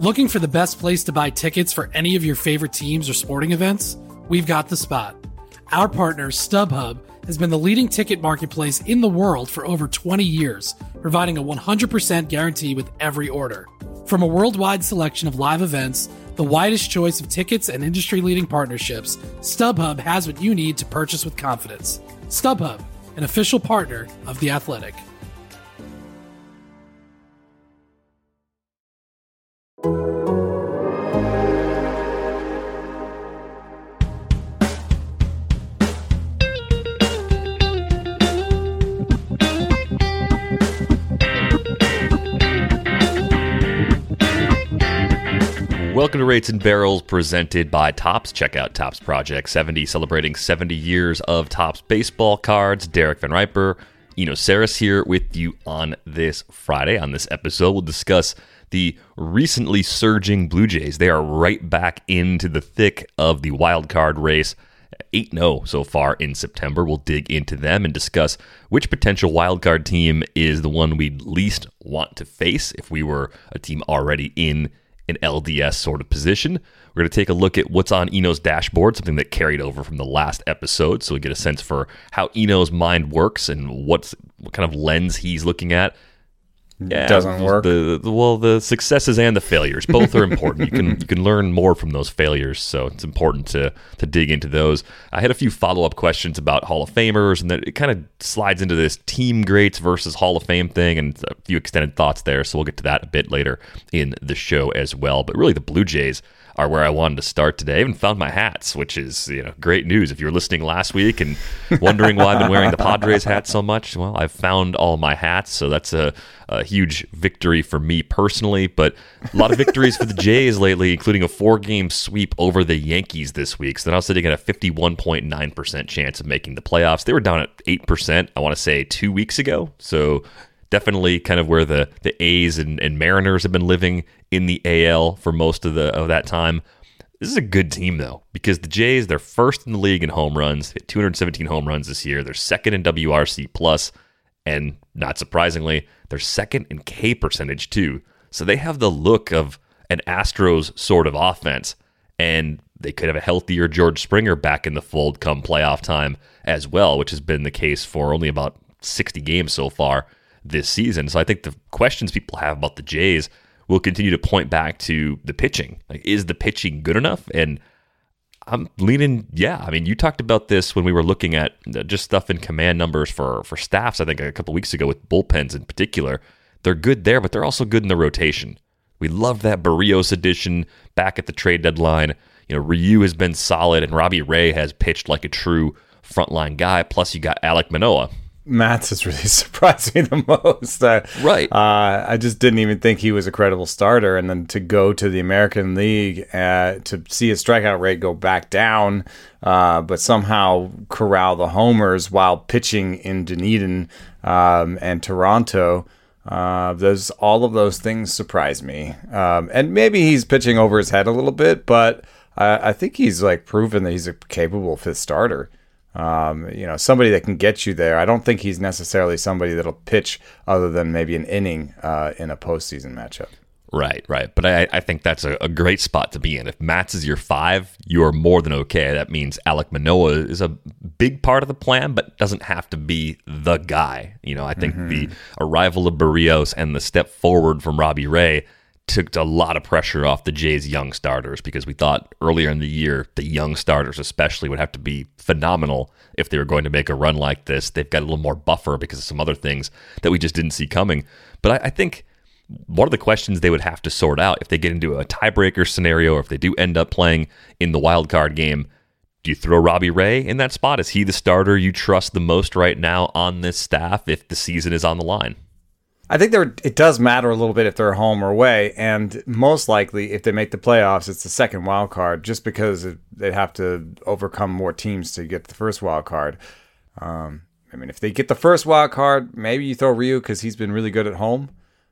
Looking for the best place to buy tickets for any of your favorite teams or sporting events? We've got the spot. Our partner, StubHub, has been the leading ticket marketplace in the world for over 20 years, providing a 100% guarantee with every order. From a worldwide selection of live events, the widest choice of tickets and industry-leading partnerships, StubHub has what you need to purchase with confidence. StubHub, an official partner of The Athletic. Welcome to Rates and Barrels, presented by Topps. Check out Topps Project 70, celebrating 70 years of Topps baseball cards. Derek Van Riper, Eno Saris here with you on this Friday. On this episode, we'll discuss the recently surging Blue Jays. They are right back into the thick of the wild card race. 8-0 so far in September. We'll dig into them and discuss which potential wildcard team is the one we'd least want to face if we were a team already in an LDS sort of position. We're going to take a look at what's on Eno's dashboard, something that carried over from the last episode, so we get a sense for how Eno's mind works and what kind of lens he's looking at. Yeah, doesn't work. The successes and the failures, both are important. You can learn more from those failures, so it's important to dig into those. I had a few follow-up questions about Hall of Famers, and that it kind of slides into this team greats versus Hall of Fame thing, and a few extended thoughts there, so we'll get to that a bit later in the show as well. But really, the Blue Jays are where I wanted to start today. I even found my hats, which is great news. If you were listening last week and wondering why I've been wearing the Padres hat so much, well, I've found all my hats, so that's a huge victory for me personally, but a lot of victories for the Jays lately, including a 4-game sweep over the Yankees this week. So they're now sitting at a 51.9% chance of making the playoffs. They were down at 8%, I want to say, 2 weeks ago. So definitely kind of where the A's and Mariners have been living in the AL for most of that time. This is a good team, though, because the Jays, they're first in the league in home runs, hit 217 home runs this year. They're second in WRC+, and not surprisingly, they're second in K percentage, too. So they have the look of an Astros sort of offense, and they could have a healthier George Springer back in the fold come playoff time as well, which has been the case for only about 60 games so far this season. So I think the questions people have about the Jays will continue to point back to the pitching. Like, is the pitching good enough? And I'm leaning, yeah. I mean, you talked about this when we were looking at just stuff in command numbers for staffs, I think a couple weeks ago with bullpens in particular. They're good there, but they're also good in the rotation. We love that Barrios addition back at the trade deadline. Ryu has been solid, and Robbie Ray has pitched like a true frontline guy. Plus, you got Alek Manoah. Matz has really surprised me the most. Right. I just didn't even think he was a credible starter. And then to go to the American League, to see his strikeout rate go back down, but somehow corral the homers while pitching in Dunedin and Toronto, all of those things surprise me. And maybe he's pitching over his head a little bit, but I think he's proven that he's a capable fifth starter. Somebody that can get you there. I don't think he's necessarily somebody that'll pitch other than maybe an inning in a postseason matchup. Right. But I think that's a great spot to be in. If Matz is your 5, you are more than okay. That means Alek Manoah is a big part of the plan, but doesn't have to be the guy. I think the arrival of Barrios and the step forward from Robbie Ray took a lot of pressure off the Jays' young starters, because we thought earlier in the year the young starters especially would have to be phenomenal if they were going to make a run like this. They've got a little more buffer because of some other things that we just didn't see coming. But I think one of the questions they would have to sort out if they get into a tiebreaker scenario, or if they do end up playing in the wild card game, do you throw Robbie Ray in that spot? Is he the starter you trust the most right now on this staff if the season is on the line? I think it does matter a little bit if they're home or away, and most likely if they make the playoffs, it's the second wild card, just because they'd have to overcome more teams to get the first wild card. If they get the first wild card, maybe you throw Ryu because he's been really good at home,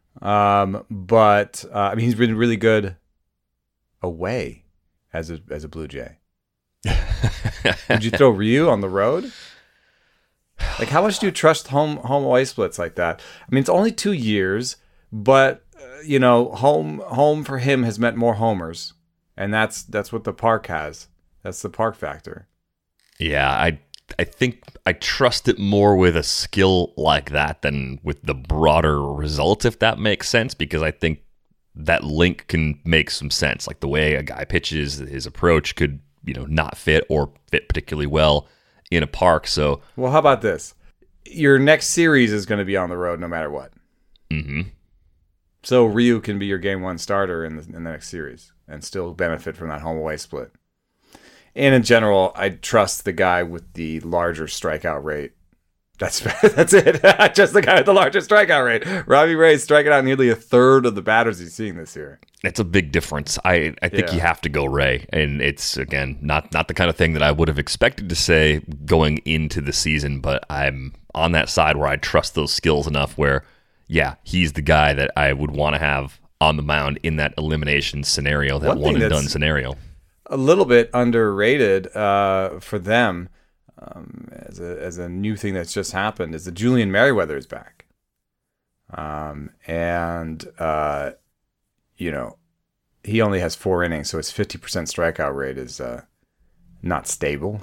but he's been really good away as a Blue Jay. Would you throw Ryu on the road? How much do you trust home away splits like that? It's only 2 years, But home for him has meant more homers, and that's what the park has. That's the park factor. Yeah, I think I trust it more with a skill like that than with the broader result, if that makes sense, because I think that link can make some sense. Like the way a guy pitches, his approach could, not fit or fit particularly well in a park. So, well, how about this? Your next series is going to be on the road no matter what. Mm-hmm. So Ryu can be your game one starter in the next series and still benefit from that home away split. And in general, I trust the guy with the larger strikeout rate. That's it. Just the guy with the largest strikeout rate. Robbie Ray's striking out nearly a third of the batters he's seeing this year. It's a big difference. I think you have to go Ray. And it's, again, not the kind of thing that I would have expected to say going into the season, but I'm on that side where I trust those skills enough where, yeah, he's the guy that I would want to have on the mound in that elimination scenario, that one-and-done scenario. A little bit underrated for them as a new thing that's just happened is that Julian Merriweather is back. He only has 4 innings, so his 50% strikeout rate is not stable.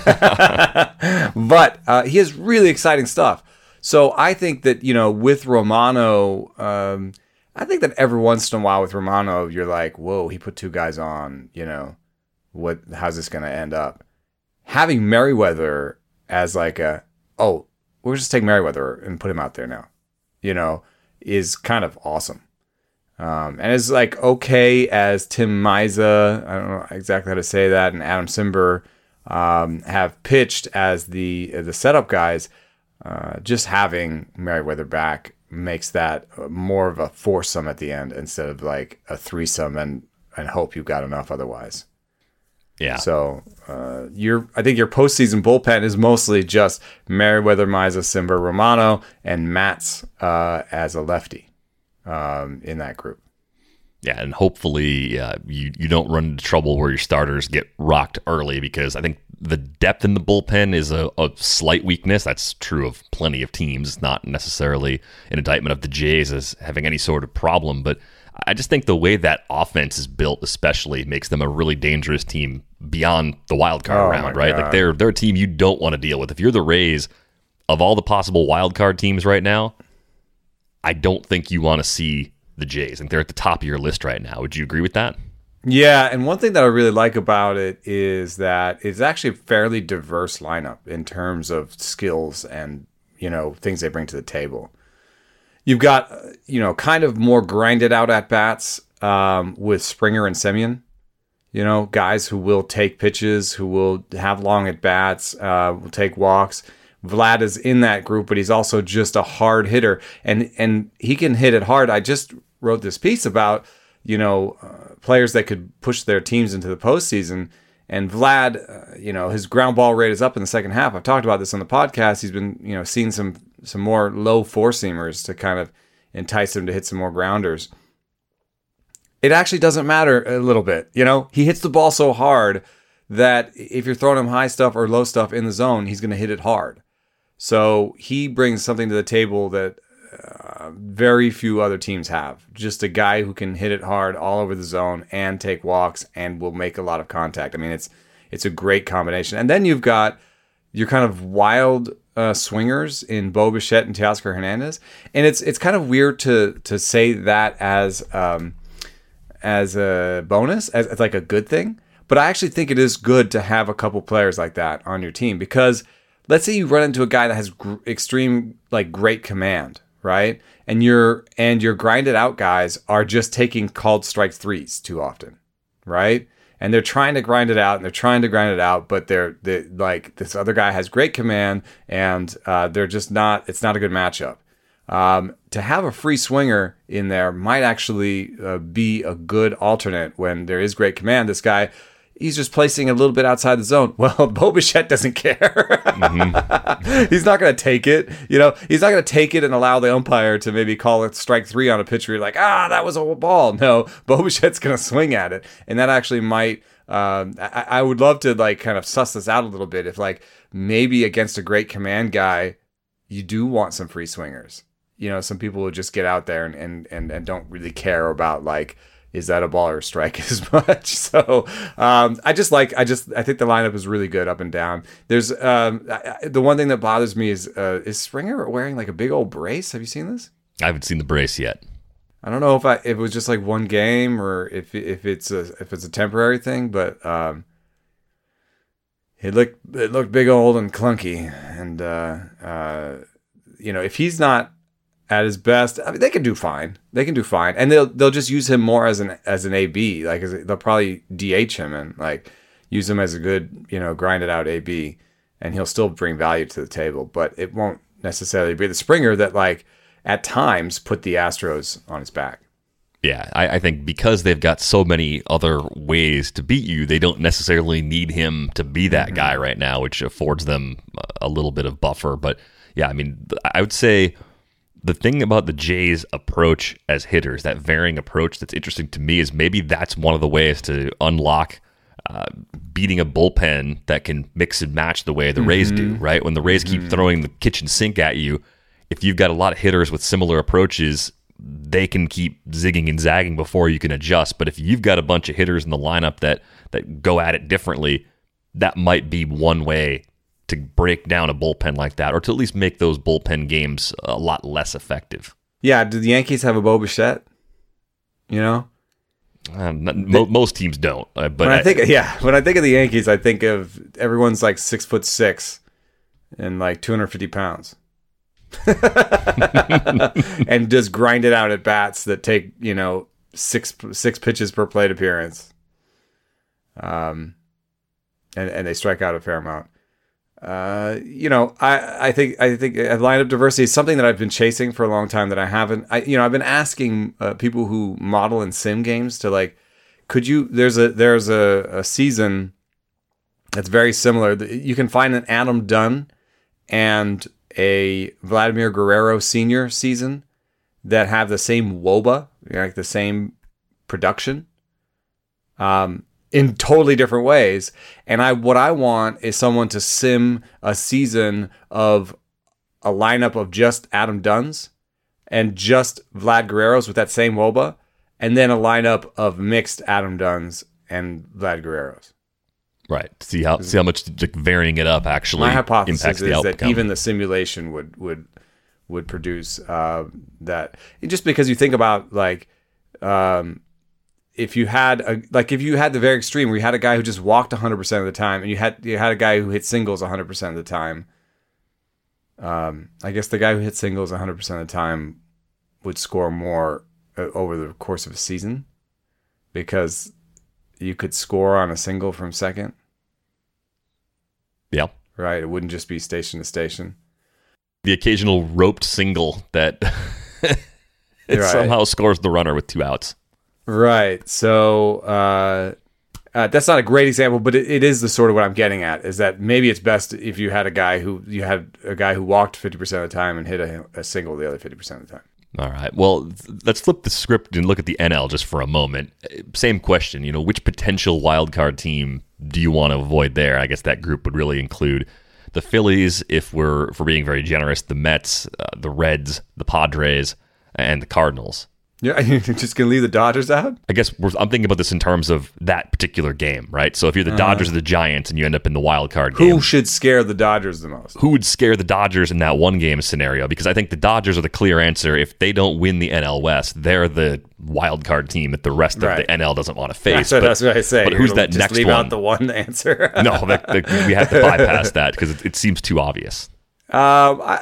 But he has really exciting stuff. So I think that, with Romano, I think that every once in a while with Romano, you're like, whoa, he put 2 guys on, how's this going to end up? Having Merriweather as like we'll just take Merriweather and put him out there now, is kind of awesome. And it's like okay as Tim Maiza, I don't know exactly how to say that, and Adam Simber have pitched as the setup guys. Just having Merriweather back makes that more of a foursome at the end instead of like a threesome and hope you've got enough otherwise. Yeah. So I think your postseason bullpen is mostly just Merriweather, Maiza, Simber, Romano, and Matz as a lefty in that group. Yeah, and hopefully you don't run into trouble where your starters get rocked early, because I think the depth in the bullpen is a slight weakness. That's true of plenty of teams. It's not necessarily an indictment of the Jays as having any sort of problem, but I just think the way that offense is built especially makes them a really dangerous team beyond the wild card round, right? God. Like they're a team you don't want to deal with. If you're the Rays, of all the possible wild card teams right now, I don't think you want to see the Jays. And they're at the top of your list right now. Would you agree with that? Yeah, and one thing that I really like about it is that it's actually a fairly diverse lineup in terms of skills and, things they bring to the table. You've got, kind of more grinded out at bats with Springer and Semien. Guys who will take pitches, who will have long at bats, will take walks. Vlad is in that group, but he's also just a hard hitter, and he can hit it hard. I just wrote this piece about, players that could push their teams into the postseason. And Vlad, his ground ball rate is up in the second half. I've talked about this on the podcast. He's been, seeing some more low four-seamers to kind of entice him to hit some more grounders. It actually doesn't matter a little bit. He hits the ball so hard that if you're throwing him high stuff or low stuff in the zone, he's going to hit it hard. So he brings something to the table that very few other teams have. Just a guy who can hit it hard all over the zone and take walks and will make a lot of contact. I mean, it's a great combination. And then you've got your kind of wild swingers in Bo Bichette and Teoscar Hernandez. And it's kind of weird to say that as a bonus, as like a good thing. But I actually think it is good to have a couple players like that on your team, because let's say you run into a guy that has extreme, like, great command, right? And your grinded out guys are just taking called strike threes too often, right? And they're trying to grind it out, but they're like, this other guy has great command, and they're just not. It's not a good matchup. To have a free swinger in there might actually be a good alternate when there is great command. This guy, he's just placing a little bit outside the zone. Well, Bo Bichette doesn't care. Mm-hmm. He's not going to take it. He's not going to take it and allow the umpire to maybe call it strike three on a pitch where you're like, that was a ball. No, Bo Bichette's going to swing at it. And that actually might, I would love to like kind of suss this out a little bit. If like maybe against a great command guy, you do want some free swingers. some people will just get out there and don't really care about like, is that a ball or a strike as much. So I think the lineup is really good up and down. There's the one thing that bothers me is Springer wearing like a big old brace? Have you seen this? I haven't seen the brace yet. I don't know if it was just like one game or if it's a temporary thing, but it looked big old and clunky, and if he's not at his best, I mean, they can do fine, and they'll just use him more as an AB, like they'll probably DH him and like use him as a good grinded out AB, and he'll still bring value to the table, but it won't necessarily be the Springer that like at times put the Astros on his back. Yeah, I think because they've got so many other ways to beat you, they don't necessarily need him to be that guy right now, which affords them a little bit of buffer. But yeah, I mean, I would say the thing about the Jays' approach as hitters, that varying approach that's interesting to me, is maybe that's one of the ways to unlock beating a bullpen that can mix and match the way the Rays do, right? When the Rays keep throwing the kitchen sink at you, if you've got a lot of hitters with similar approaches, they can keep zigging and zagging before you can adjust. But if you've got a bunch of hitters in the lineup that go at it differently, that might be one way to break down a bullpen like that, or to at least make those bullpen games a lot less effective. Yeah, do the Yankees have a Bo Bichette? Most teams don't. But when I think of the Yankees, I think of everyone's like 6'6" and like 250 pounds. And just grind it out at bats that take six pitches per plate appearance, and they strike out a fair amount. I think lineup diversity is something that I've been chasing for a long time that I haven't. I've been asking people who model and sim games to like, there's a season that's very similar. You can find an Adam Dunn and a Vladimir Guerrero Sr. season that have the same WOBA, like the same production, in totally different ways. And what I want is someone to sim a season of a lineup of just Adam Dunns and just Vlad Guerreros with that same WOBA, and then a lineup of mixed Adam Dunns and Vlad Guerreros. Right. See how much like, varying it up actually my hypothesis impacts the outcome. That even the simulation would produce that. Just because you think about like if you had the very extreme where you had a guy who just walked 100% of the time, and you had a guy who hit singles 100% of the time. I guess the guy who hit singles 100% of the time would score more over the course of a season, because you could score on a single from second. Yeah. Right. It wouldn't just be station to station. The occasional roped single that somehow scores the runner with 2 outs. Right. So that's not a great example, but it is the sort of what I'm getting at, is that maybe it's best if you had a guy who walked 50% of the time and hit a single the other 50% of the time. All right. Well, let's flip the script and look at the NL just for a moment. Same question. Which potential wildcard team do you want to avoid there? I guess that group would really include the Phillies, if we're being very generous, the Mets, the Reds, the Padres, and the Cardinals. Yeah, you're just going to leave the Dodgers out? I guess I'm thinking about this in terms of that particular game, right? So if you're the Dodgers or the Giants and you end up in the wild card game. Who should scare the Dodgers the most? Who would scare the Dodgers in that one game scenario? Because I think the Dodgers are the clear answer. If they don't win the NL West, they're the wild card team that the rest of the NL doesn't want to face. That's what I say. But who's that next one? Leave out the one answer. No, we have to bypass that because it seems too obvious. I'm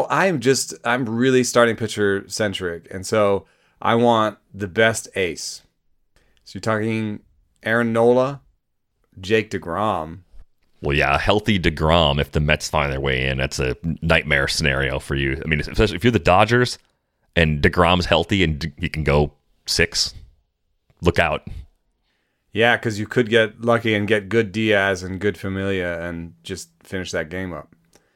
really starting pitcher centric, and so I want the best ace. So you're talking Aaron Nola, Jake DeGrom. Well, yeah, a healthy DeGrom, if the Mets find their way in, that's a nightmare scenario for you. I mean, especially if you're the Dodgers and DeGrom's healthy and he can go 6, look out. Yeah, because you could get lucky and get good Diaz and good Familia and just finish that game up.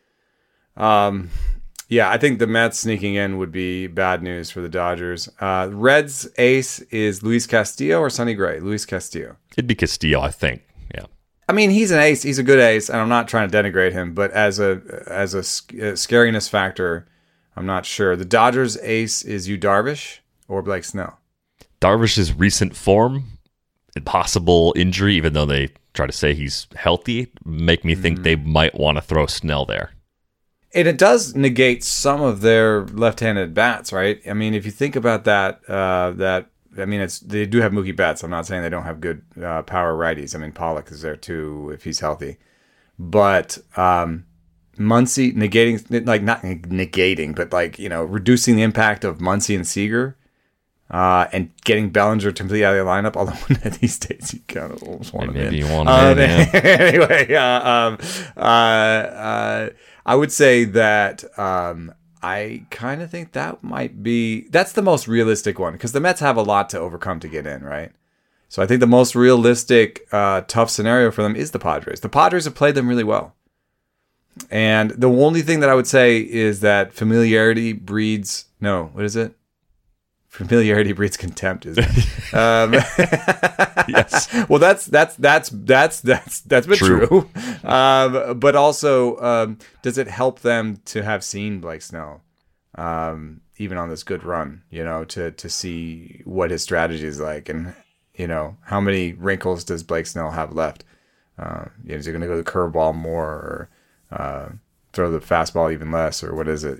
Yeah, I think the Mets sneaking in would be bad news for the Dodgers. Reds ace is Luis Castillo or Sonny Gray? Luis Castillo. It'd be Castillo, I think. Yeah. I mean, he's an ace. He's a good ace, and I'm not trying to denigrate him, but as a scariness factor, I'm not sure. The Dodgers ace is Yu Darvish or Blake Snell. Darvish's recent form and possible injury, even though they try to say he's healthy, make me think they might want to throw Snell there. And it does negate some of their left-handed bats, right? I mean, if you think about that, they do have Mookie Betts. I'm not saying they don't have good power righties. I mean, Pollock is there too if he's healthy. But Muncy not negating, but reducing the impact of Muncy and Seager, and getting Bellinger completely out of the lineup. Although these days you kind of almost want him in. Maybe you want him in. Anyway, I would say that I kind of think that's the most realistic one, because the Mets have a lot to overcome to get in, right? So I think the most realistic, tough scenario for them is the Padres. The Padres have played them really well. And the only thing that I would say is that familiarity breeds contempt, isn't it? Yes. Well, that's been true. But also, does it help them to have seen Blake Snell, even on this good run? To see what his strategy is like, and how many wrinkles does Blake Snell have left? Is he going to go the curveball more, or throw the fastball even less, or what is it?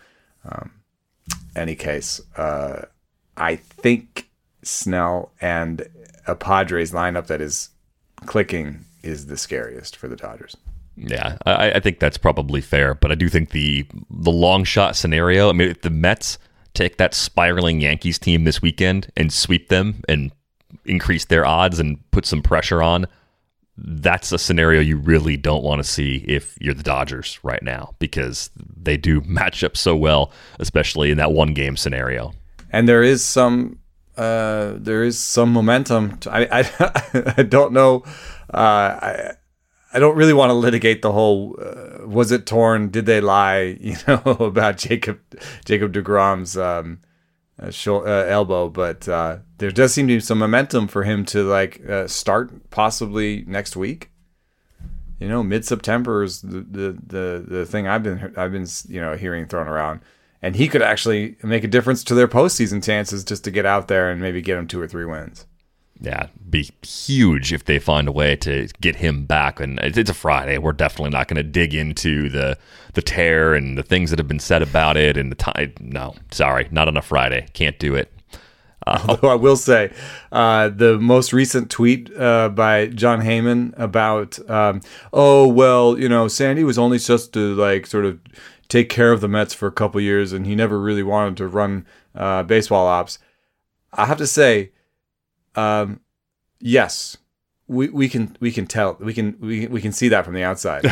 Any case, I think Snell and a Padres lineup that is clicking is the scariest for the Dodgers. Yeah, I think that's probably fair, but I do think the long shot scenario, I mean, if the Mets take that spiraling Yankees team this weekend and sweep them and increase their odds and put some pressure on, that's a scenario you really don't want to see if you're the Dodgers right now, because they do match up so well, especially in that one game scenario. And there is some momentum. I don't know. I don't really want to litigate the whole. Was it torn? Did they lie? About Jacob deGrom's elbow, but there does seem to be some momentum for him to start possibly next week. Mid-September is the thing I've been hearing thrown around. And he could actually make a difference to their postseason chances just to get out there and maybe get them 2 or 3 wins. Yeah, be huge if they find a way to get him back. And it's a Friday. We're definitely not going to dig into the tear and the things that have been said about it and the time. No, sorry, not on a Friday. Can't do it. Although I will say, the most recent tweet by John Heyman about, Sandy was only supposed to sort of take care of the Mets for a couple years, and he never really wanted to run baseball ops. I have to say, yes, we can tell, we can see that from the outside.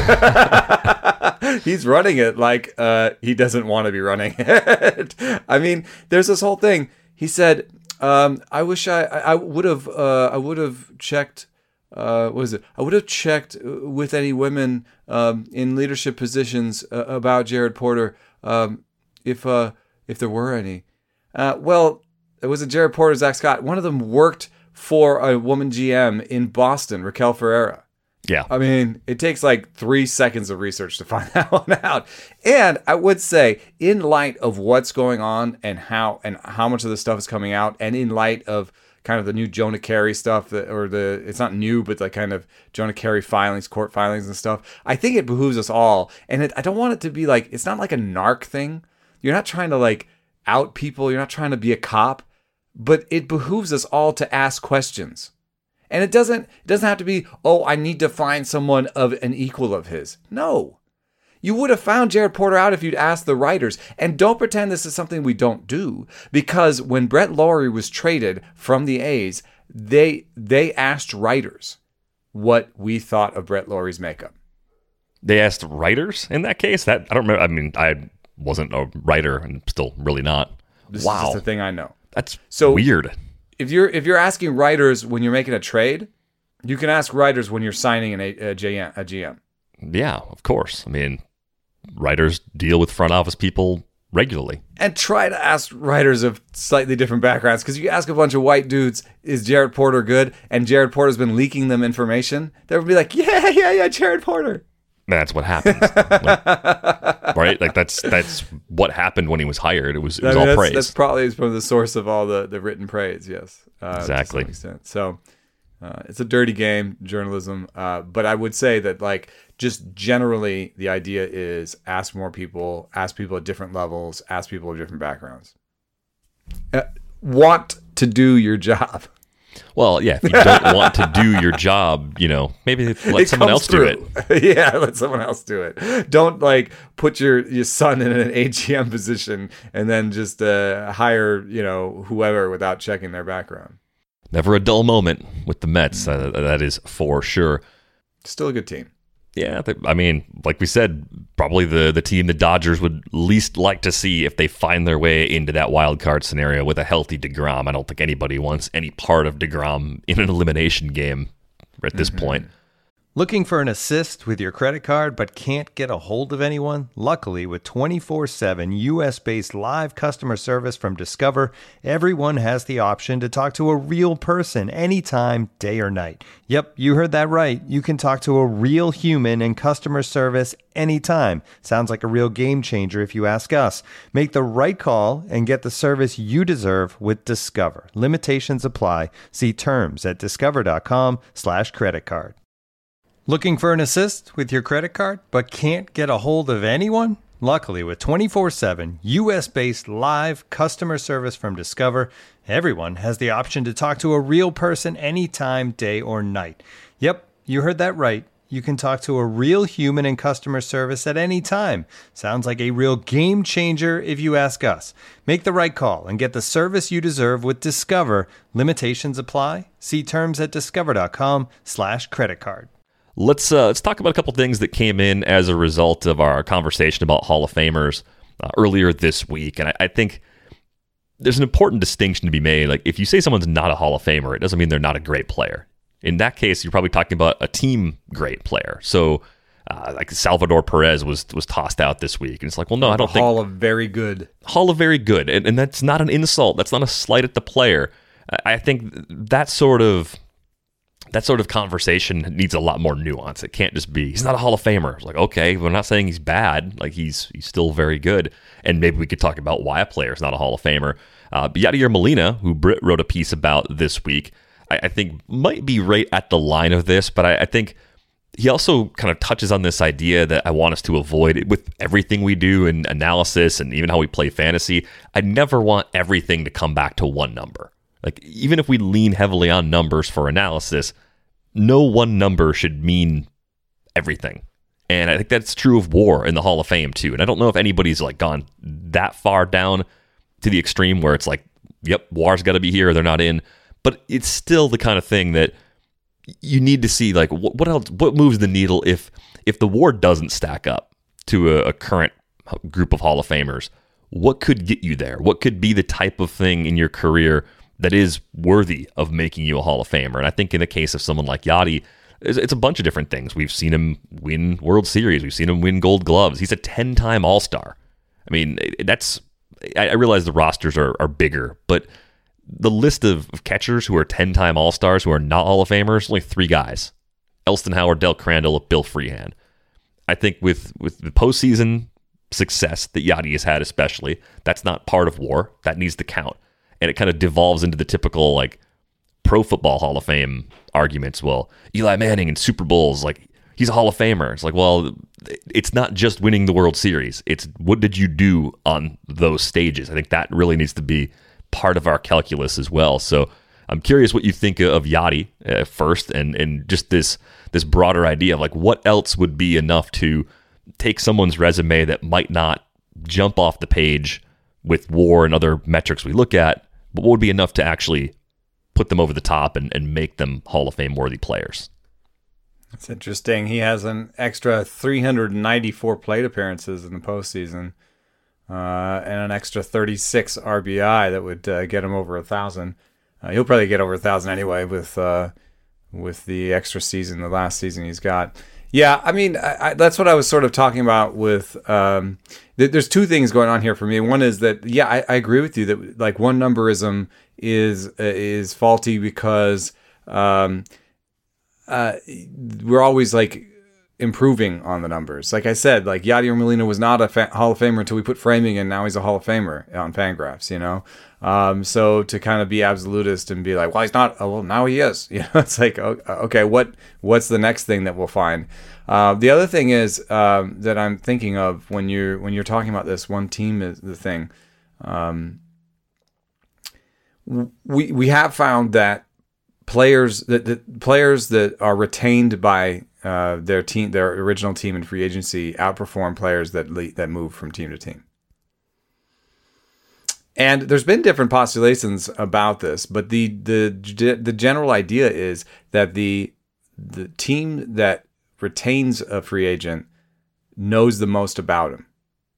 He's running it like he doesn't want to be running it. I mean, there's this whole thing. He said, "I wish I would have checked." What is it? I would have checked with any women in leadership positions about Jared Porter, if there were any. Well, it wasn't Jared Porter, Zach Scott. One of them worked for a woman GM in Boston, Raquel Ferreira. Yeah. I mean, it takes 3 seconds of research to find that one out. And I would say, in light of what's going on and how much of this stuff is coming out, and in light of kind of the new Jonah Carey stuff, it's not new, but the kind of Jonah Carey filings, court filings and stuff, I think it behooves us all. And I don't want it to be it's not like a narc thing. You're not trying to out people. You're not trying to be a cop, but it behooves us all to ask questions. And it doesn't have to be, I need to find someone of an equal of his. No. You would have found Jared Porter out if you'd asked the writers. And don't pretend this is something we don't do, because when Brett Lawrie was traded from the A's, they asked writers what we thought of Brett Lawrie's makeup. They asked writers in that case? That I don't remember. I mean, I wasn't a writer and still really not. This is just a thing I know. That's so weird. If you're asking writers when you're making a trade, you can ask writers when you're signing a GM. Yeah, of course. I mean, writers deal with front office people regularly. And try to ask writers of slightly different backgrounds, because you ask a bunch of white dudes, is Jared Porter good? And Jared Porter's been leaking them information. They would be like, yeah, Jared Porter. That's what happens, like, right? Like that's what happened when he was hired. It was all praise. That's probably from the source of all the written praise. Yes, exactly. To some extent. So it's a dirty game, journalism. But I would say that, like, just generally, the idea is ask more people, ask people at different levels, ask people of different backgrounds. Want to do your job. Well, yeah, if you don't want to do your job, maybe let someone else do it. Yeah, let someone else do it. Don't, like, put your son in an AGM position and then just hire, whoever without checking their background. Never a dull moment with the Mets. That is for sure. Still a good team. Yeah, I mean, like we said, probably the team the Dodgers would least like to see if they find their way into that wild card scenario with a healthy DeGrom. I don't think anybody wants any part of DeGrom in an elimination game at this point. Looking for an assist with your credit card but can't get a hold of anyone? Luckily, with 24/7 U.S.-based live customer service from Discover, everyone has the option to talk to a real person anytime, day or night. Yep, you heard that right. You can talk to a real human in customer service anytime. Sounds like a real game changer if you ask us. Make the right call and get the service you deserve with Discover. Limitations apply. See terms at discover.com/creditcard. Looking for an assist with your credit card but can't get a hold of anyone? Luckily, with 24/7 U.S.-based live customer service from Discover, everyone has the option to talk to a real person anytime, day or night. Yep, you heard that right. You can talk to a real human in customer service at any time. Sounds like a real game changer if you ask us. Make the right call and get the service you deserve with Discover. Limitations apply. See terms at discover.com/creditcard. Let's talk about a couple things that came in as a result of our conversation about Hall of Famers earlier this week. And I think there's an important distinction to be made. Like, if you say someone's not a Hall of Famer, it doesn't mean they're not a great player. In that case, you're probably talking about a team great player. So, like Salvador Perez was tossed out this week. And it's like, well, no, I don't think... Hall of Very Good. Hall of Very Good. And that's not an insult. That's not a slight at the player. I think that sort of conversation needs a lot more nuance. It can't just be, he's not a Hall of Famer. It's like, okay, we're not saying he's bad. Like, he's still very good. And maybe we could talk about why a player is not a Hall of Famer. But Yadier Molina, who Britt wrote a piece about this week, I think might be right at the line of this, but I think he also kind of touches on this idea that I want us to avoid it with everything we do in analysis and even how we play fantasy. I never want everything to come back to one number. Like, even if we lean heavily on numbers for analysis, no one number should mean everything. And I think that's true of WAR in the Hall of Fame too. And I don't know if anybody's like gone that far down to the extreme where it's like, yep, WAR's got to be here or they're not in. But it's still the kind of thing that you need to see, like, what else, what moves the needle if the WAR doesn't stack up to a current group of Hall of Famers. What could get you there? What could be the type of thing in your career that is worthy of making you a Hall of Famer? And I think in the case of someone like Yadi, it's a bunch of different things. We've seen him win World Series. We've seen him win Gold Gloves. He's a 10-time All-Star. I mean, I realize the rosters are bigger, but the list of catchers who are 10-time All-Stars who are not Hall of Famers, only 3 guys. Elston Howard, Del Crandall, Bill Freehan. I think with the postseason success that Yadi has had especially, that's not part of WAR. That needs to count. And it kind of devolves into the typical, like, Pro Football Hall of Fame arguments. Well, Eli Manning and Super Bowls, like, he's a Hall of Famer. It's like, well, it's not just winning the World Series. It's what did you do on those stages? I think that really needs to be part of our calculus as well. So I'm curious what you think of Yadi first, and just this broader idea of, like, what else would be enough to take someone's resume that might not jump off the page with WAR and other metrics we look at, but what would be enough to actually put them over the top and make them Hall of Fame worthy players? That's interesting. He has an extra 394 plate appearances in the postseason, and an extra 36 RBI that would get him over 1,000. He'll probably get over 1,000 anyway with the extra season, the last season he's got. Yeah, I mean, that's what I was sort of talking about with. There's 2 things going on here for me. One is that, yeah, I agree with you that, like, one numberism is faulty because we're always, like, improving on the numbers. Like I said, like Yadier Molina was not a Hall of Famer until we put framing in. Now he's a Hall of Famer on Fangraphs, you know? So to kind of be absolutist and be like, well, he's not, oh, well, now he is. You know, it's like, okay, what's the next thing that we'll find? The other thing is that I'm thinking of when you're talking about this one team is the thing. We have found that players that are retained by their original team in free agency outperform players that move from team to team. And there's been different postulations about this, but the general idea is that the team that retains a free agent knows the most about him.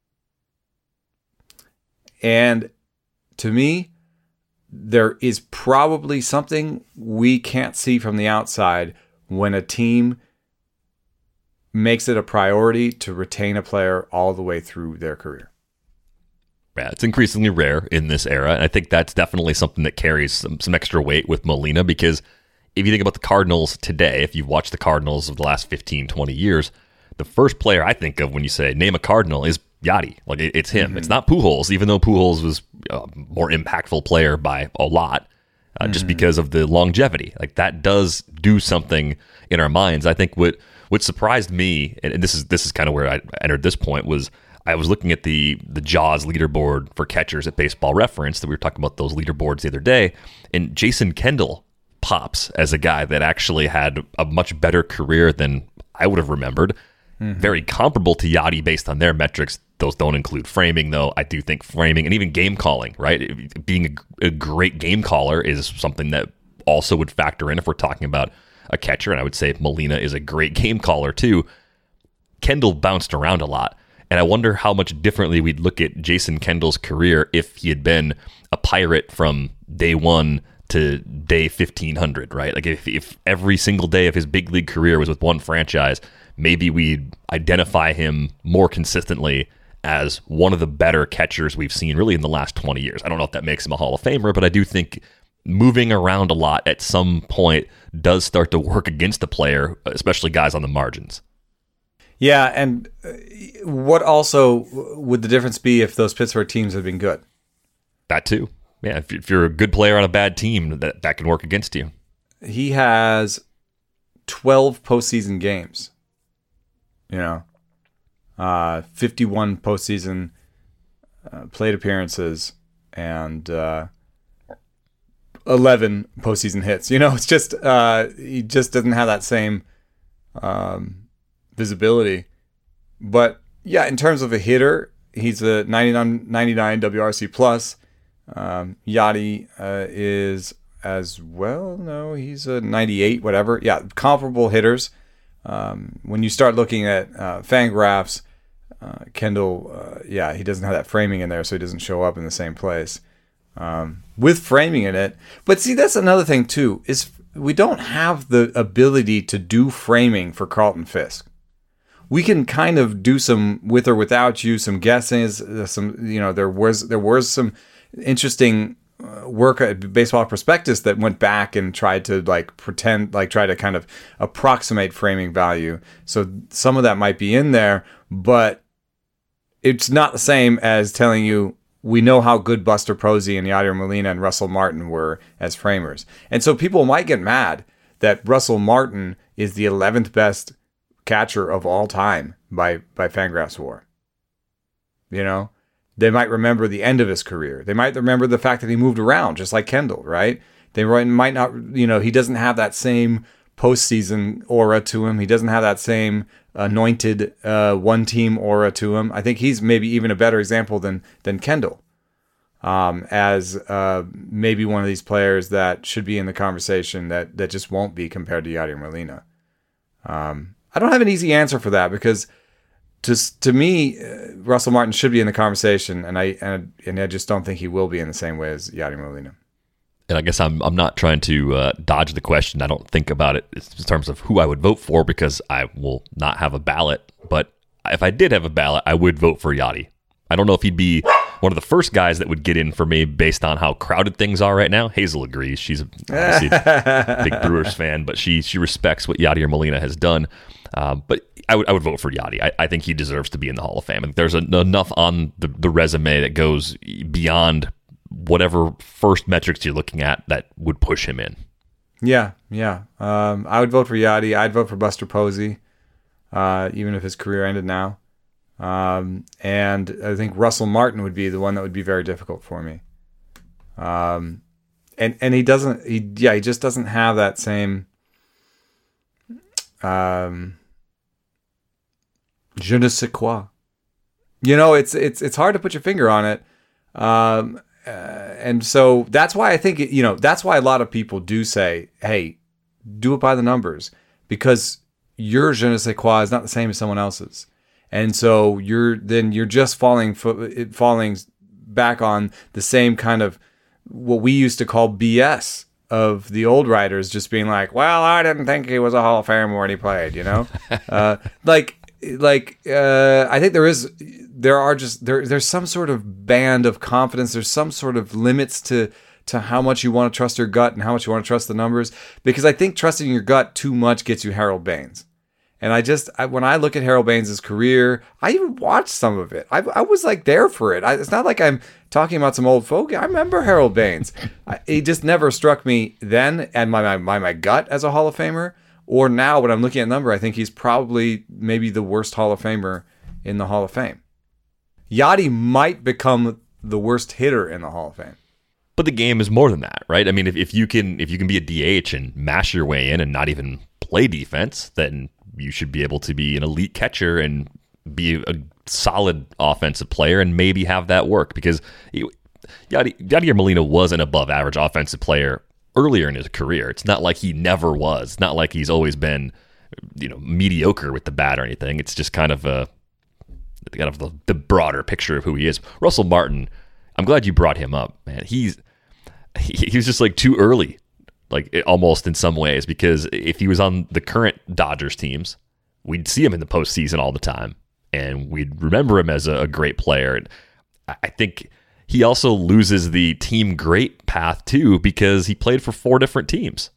And to me, there is probably something we can't see from the outside when a team makes it a priority to retain a player all the way through their career. Yeah, it's increasingly rare in this era, and I think that's definitely something that carries some extra weight with Molina, because if you think about the Cardinals today, if you've watched the Cardinals of the last 15, 20 years, the first player I think of when you say name a Cardinal is Yadi. Like, it's him. Mm-hmm. It's not Pujols, even though Pujols was a more impactful player by a lot, just because of the longevity. Like, that does do something in our minds. I think what surprised me, and this is kind of where I entered this point, was I was looking at the Jaws leaderboard for catchers at Baseball Reference, that we were talking about those leaderboards the other day, and Jason Kendall pops as a guy that actually had a much better career than I would have remembered. Mm-hmm. Very comparable to Yadi based on their metrics. Those don't include framing, though. I do think framing and even game calling, right? Being a great game caller is something that also would factor in if we're talking about a catcher, and I would say Molina is a great game caller too. Kendall bounced around a lot, and I wonder how much differently we'd look at Jason Kendall's career if he had been a Pirate from day one to day 1500, right? Like, if every single day of his big league career was with one franchise, maybe we'd identify him more consistently as one of the better catchers we've seen really in the last 20 years. I don't know if that makes him a Hall of Famer, but I do think moving around a lot at some point does start to work against the player, especially guys on the margins. Yeah, and what also would the difference be if those Pittsburgh teams had been good? That too. Yeah, if you're a good player on a bad team, that can work against you. He has 12 postseason games. 51 postseason plate appearances and 11 postseason hits. It's just he just doesn't have that same visibility. But yeah, in terms of a hitter, he's a 99 WRC plus. Yadi is as well. No, he's a 98, whatever. Yeah, comparable hitters. When you start looking at Fangraphs, Kendall, he doesn't have that framing in there, so he doesn't show up in the same place with framing in it. But see, that's another thing too, is we don't have the ability to do framing for Carlton Fisk. We can kind of do some with or without you, some guesses, there was some interesting work at Baseball Prospectus that went back and tried to try to kind of approximate framing value. So some of that might be in there, but it's not the same as telling you we know how good Buster Posey and Yadier Molina and Russell Martin were as framers. And so people might get mad that Russell Martin is the 11th best catcher of all time by Fangraphs WAR. They might remember the end of his career. They might remember the fact that he moved around, just like Kendall, right? They might not, he doesn't have that same postseason aura to him. He doesn't have that same anointed one-team aura to him. I think he's maybe even a better example than Kendall, as maybe one of these players that should be in the conversation that just won't be compared to Yadier Molina. I don't have an easy answer for that, because to me, Russell Martin should be in the conversation, and I just don't think he will be in the same way as Yadier Molina. And I guess I'm not trying to dodge the question. I don't think about it in terms of who I would vote for, because I will not have a ballot. But if I did have a ballot, I would vote for Yadi. I don't know if he'd be one of the first guys that would get in for me based on how crowded things are right now. Hazel agrees. She's obviously a big Brewers fan, but she respects what Yadier Molina has done. But I would vote for Yadi. I think he deserves to be in the Hall of Fame. And there's enough on the resume that goes beyond whatever first metrics you're looking at that would push him in. Yeah. I would vote for Yadi. I'd vote for Buster Posey, even if his career ended now. And I think Russell Martin would be the one that would be very difficult for me. And he just doesn't have that same je ne sais quoi. It's hard to put your finger on it. And so that's why I think that's why a lot of people do say, hey, do it by the numbers, because your je ne sais quoi is not the same as someone else's. And so you're just falling back on the same kind of what we used to call BS of the old writers, just being like, well, I didn't think he was a Hall of Famer when he played, I think there's some sort of band of confidence. There's some sort of limits to how much you want to trust your gut and how much you want to trust the numbers, because I think trusting your gut too much gets you Harold Baines. And when I look at Harold Baines' career, I even watched some of it. I was like there for it. It's not like I'm talking about some old folk. I remember Harold Baines. He just never struck me then and my gut as a Hall of Famer. Or now when I'm looking at number, I think he's probably maybe the worst Hall of Famer in the Hall of Fame. Yadi might become the worst hitter in the Hall of Fame. But the game is more than that, right? I mean, if you can be a DH and mash your way in and not even play defense, then you should be able to be an elite catcher and be a solid offensive player and maybe have that work, because Yadier Molina was an above average offensive player earlier in his career. It's not like he never was. It's not like he's always been, mediocre with the bat or anything. It's just kind of the broader picture of who he is. Russell Martin, I'm glad you brought him up, man. He was just like too early, almost in some ways, because if he was on the current Dodgers teams, we'd see him in the postseason all the time, and we'd remember him as a great player. And I think he also loses the team great path too, because he played for 4 different teams.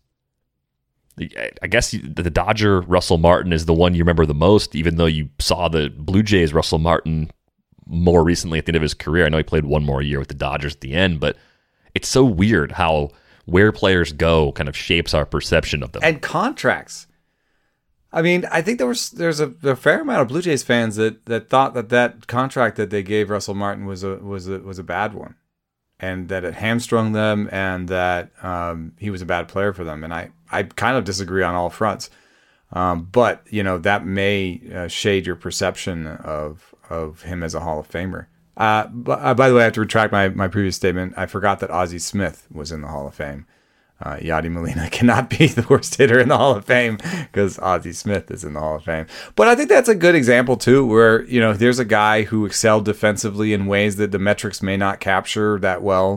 I guess the Dodger Russell Martin is the one you remember the most, even though you saw the Blue Jays Russell Martin more recently at the end of his career. I know he played one more year with the Dodgers at the end, but it's so weird how where players go kind of shapes our perception of them. And contracts. I mean, I think there's a fair amount of Blue Jays fans that thought that contract that they gave Russell Martin was a bad one, and that it hamstrung them, and that he was a bad player for them. And I kind of disagree on all fronts. But that may shade your perception of him as a Hall of Famer. But by the way, I have to retract my previous statement. I forgot that Ozzie Smith was in the Hall of Fame. Yadi Molina cannot be the worst hitter in the Hall of Fame because Ozzie Smith is in the Hall of Fame. But I think that's a good example too, where there's a guy who excelled defensively in ways that the metrics may not capture that well.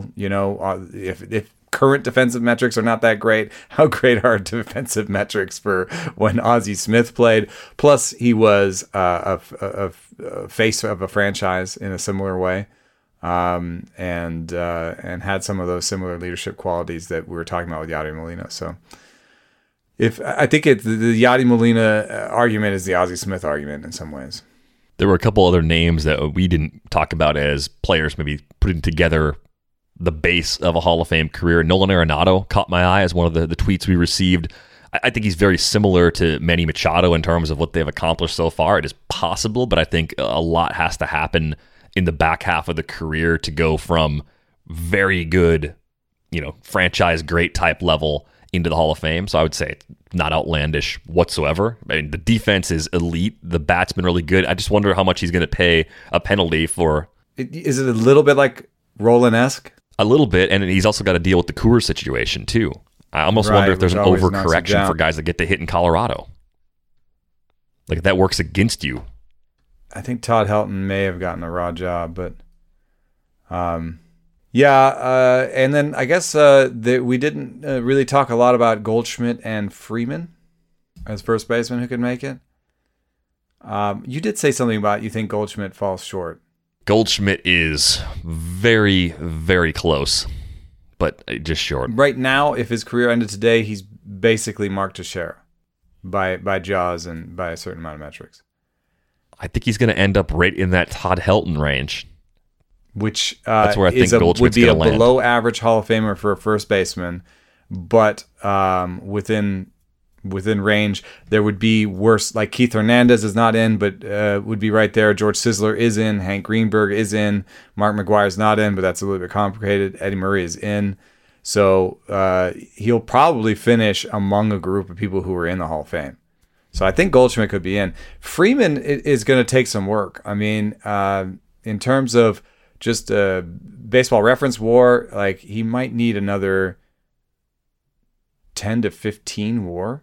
If current defensive metrics are not that great, how great are defensive metrics for when Ozzie Smith played? Plus, he was a face of a franchise in a similar way. And had some of those similar leadership qualities that we were talking about with Yadi Molina. So, I think the Yadi Molina argument is the Ozzie Smith argument in some ways. There were a couple other names that we didn't talk about as players, maybe putting together the base of a Hall of Fame career. Nolan Arenado caught my eye as one of the tweets we received. I think he's very similar to Manny Machado in terms of what they've accomplished so far. It is possible, but I think a lot has to happen in the back half of the career to go from very good, franchise great type level into the Hall of Fame. So I would say it's not outlandish whatsoever. I mean, the defense is elite. The bat's been really good. I just wonder how much he's going to pay a penalty for. Is it a little bit like Roland-esque? A little bit, and he's also got to deal with the Coors situation too. I almost wonder if there's an overcorrection for guys that get to hit in Colorado. Like if that works against you. I think Todd Helton may have gotten a raw job, but and then I guess we didn't really talk a lot about Goldschmidt and Freeman as first baseman who could make it. You did say something about you think Goldschmidt falls short. Goldschmidt is very, very close, but just short. Right now, if his career ended today, he's basically Mark Teixeira by Jaws and by a certain amount of metrics. I think he's going to end up right in that Todd Helton range. Which that's where I think Goldschmidt's would be a gonna land. below average Hall of Famer for a first baseman, but within range. There would be worse, like Keith Hernandez is not in, but would be right there. George Sisler is in. Hank Greenberg is in. Mark McGwire is not in, but that's a little bit complicated. Eddie Murray is in. So he'll probably finish among a group of people who are in the Hall of Fame. So I think Goldschmidt could be in. Freeman is going to take some work. I mean, in terms of just baseball reference WAR, like he might need another 10 to 15 WAR.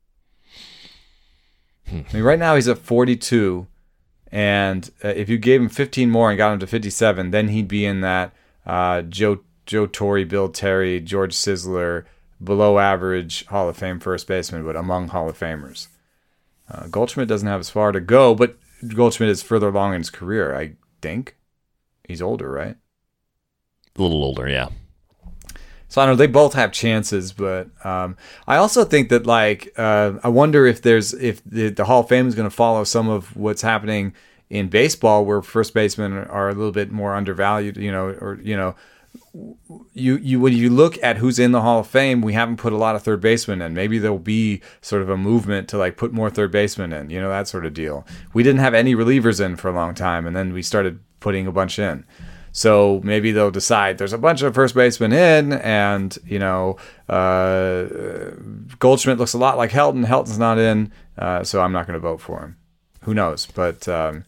I mean, right now he's at 42, and if you gave him 15 more and got him to 57, then he'd be in that Joe Torre, Bill Terry, George Sisler, below average Hall of Fame first baseman, but among Hall of Famers. Goldschmidt doesn't have as far to go, but Goldschmidt is further along in his career, I think. He's older, right? A little older, yeah. So I don't know. They both have chances, but I also think that I wonder if the Hall of Fame is going to follow some of what's happening in baseball, where first basemen are a little bit more undervalued. You when you look at who's in the Hall of Fame, we haven't put a lot of third basemen in. Maybe there'll be sort of a movement to put more third basemen in. That sort of deal. We didn't have any relievers in for a long time, and then we started putting a bunch in. So maybe they'll decide there's a bunch of first basemen in, and Goldschmidt looks a lot like Helton. Helton's not in, so I'm not going to vote for him. Who knows? But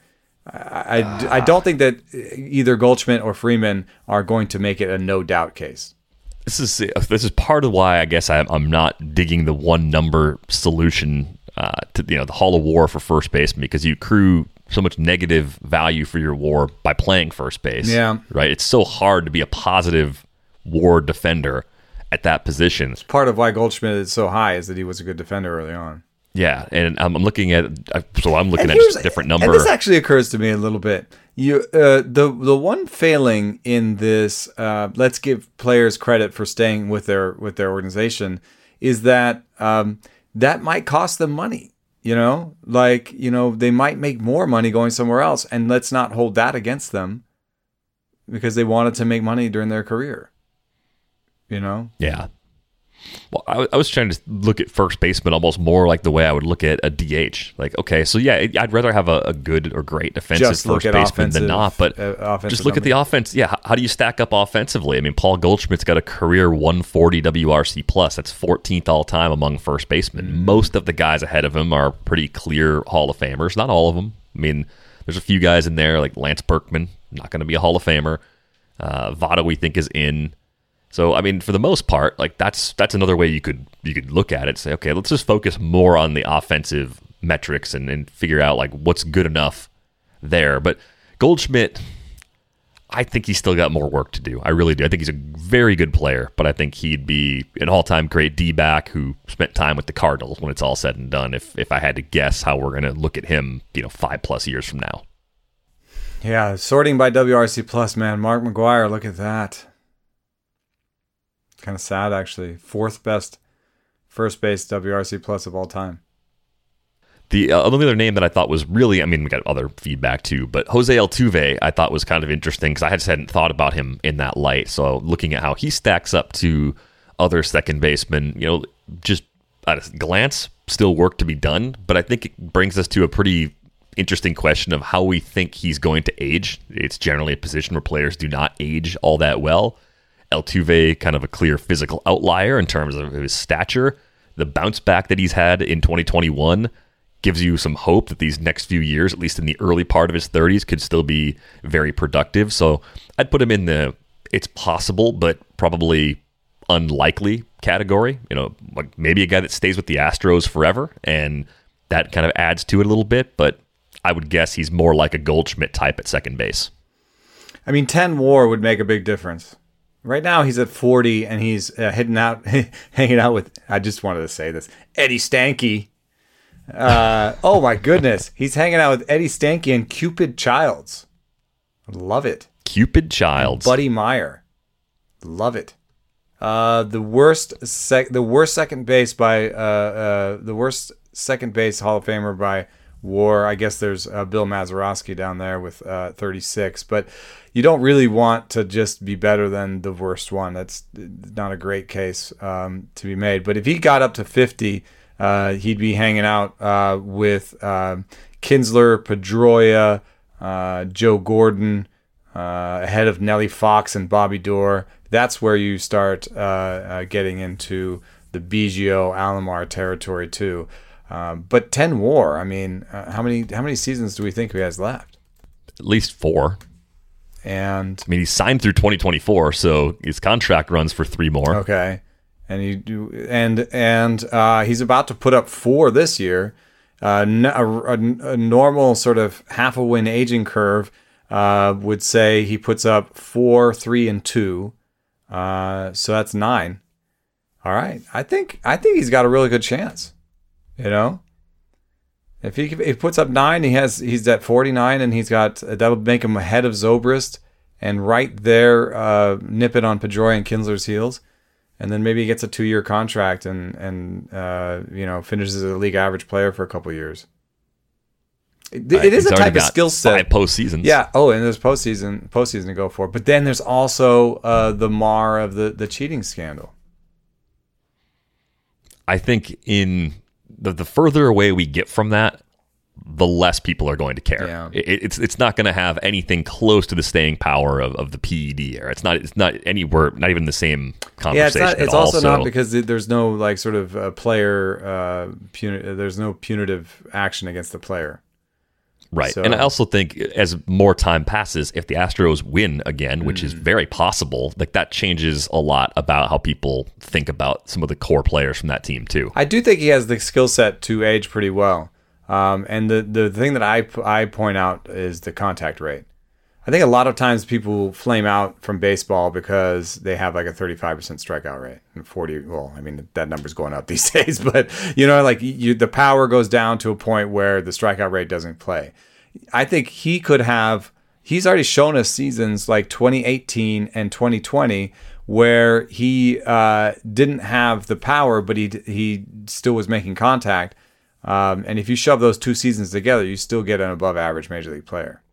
I don't think that either Goldschmidt or Freeman are going to make it a no doubt case. This is part of why I guess I'm not digging the one number solution to the Hall of WAR for first baseman, because you accrue so much negative value for your WAR by playing first base. Yeah. Right? It's so hard to be a positive WAR defender at that position. Part of why Goldschmidt is so high is that he was a good defender early on. Yeah, and I'm looking at just a different number. And this actually occurs to me a little bit. The one failing in this, let's give players credit for staying with their organization, is that that might cost them money. They might make more money going somewhere else, and let's not hold that against them because they wanted to make money during their career. Yeah. Well, I was trying to look at first baseman almost more like the way I would look at a DH. Okay, so yeah, I'd rather have a good or great defensive first baseman than not, but just look at the offense. Yeah, how do you stack up offensively? I mean, Paul Goldschmidt's got a career 140 WRC plus. That's 14th all time among first basemen. Mm-hmm. Most of the guys ahead of him are pretty clear Hall of Famers. Not all of them. I mean, there's a few guys in there like Lance Berkman, not going to be a Hall of Famer. Votto, we think, is in. So, I mean, for the most part, that's another way you could look at it. Say, okay, let's just focus more on the offensive metrics and figure out what's good enough there. But Goldschmidt, I think he's still got more work to do. I really do. I think he's a very good player, but I think he'd be an all-time great D-back who spent time with the Cardinals when it's all said and done. If I had to guess how we're going to look at him, 5+ years from now. Yeah, sorting by WRC plus, man. Mark McGwire, look at that. Kind of sad, actually. 4th best first base WRC plus of all time. The only other name that I thought was really, we got other feedback too, but Jose Altuve I thought was kind of interesting because I just hadn't thought about him in that light. So looking at how he stacks up to other second basemen, just at a glance, still work to be done. But I think it brings us to a pretty interesting question of how we think he's going to age. It's generally a position where players do not age all that well. Altuve, kind of a clear physical outlier in terms of his stature. The bounce back that he's had in 2021 gives you some hope that these next few years, at least in the early part of his 30s, could still be very productive. So I'd put him in the it's possible, but probably unlikely category. Maybe a guy that stays with the Astros forever, and that kind of adds to it a little bit. But I would guess he's more like a Goldschmidt type at second base. 10 WAR would make a big difference. Right now he's at 40 and he's hanging out with, I just wanted to say this, Eddie Stanky. Oh my goodness. He's hanging out with Eddie Stanky and Cupid Childs. Love it. Cupid Childs. Buddy Meyer. Love it. The worst second base Hall of Famer by WAR. I guess there's Bill Mazeroski down there with 36, but you don't really want to just be better than the worst one. That's not a great case to be made. But if he got up to 50, he'd be hanging out with Kinsler, Pedroia, Joe Gordon, ahead of Nellie Fox and Bobby Doerr. That's where you start getting into the Biggio, Alomar territory too. But 10 WAR. I mean, how many seasons do we think he has left? At least 4. And I mean, he's signed through 2024, so his contract runs for 3 more. Okay, and he's about to put up 4 this year. A normal sort of half a win aging curve would say he puts up 4, 3, and 2. So that's 9. All right, I think he's got a really good chance. You know, if he puts up 9, he's at 49, and that'll make him ahead of Zobrist, and right there nipping on Pedroia and Kinsler's heels, and then maybe he gets a 2-year contract and finishes as a league average player for a couple of years. It is a type of skill set. 5 postseasons. Yeah. Oh, and there's postseason to go for. But then there's also the mar of the cheating scandal. I think in the further away we get from that, the less people are going to care. Yeah. It's not going to have anything close to the staying power of the PED era. It's not anywhere, not even the same conversation. Yeah, it's also not because there's no like sort of player. There's no punitive action against the player. Right. So, and I also think as more time passes, if the Astros win again, which is very possible, like that changes a lot about how people think about some of the core players from that team too. I do think he has the skill set to age pretty well. And the thing that I point out is the contact rate. I think a lot of times people flame out from baseball because they have like a 35% strikeout rate and 40. Well, I mean, that number's going up these days, but the power goes down to a point where the strikeout rate doesn't play. I think he's already shown us seasons like 2018 and 2020 where he didn't have the power, but he still was making contact. And if you shove those 2 seasons together, you still get an above average major league player.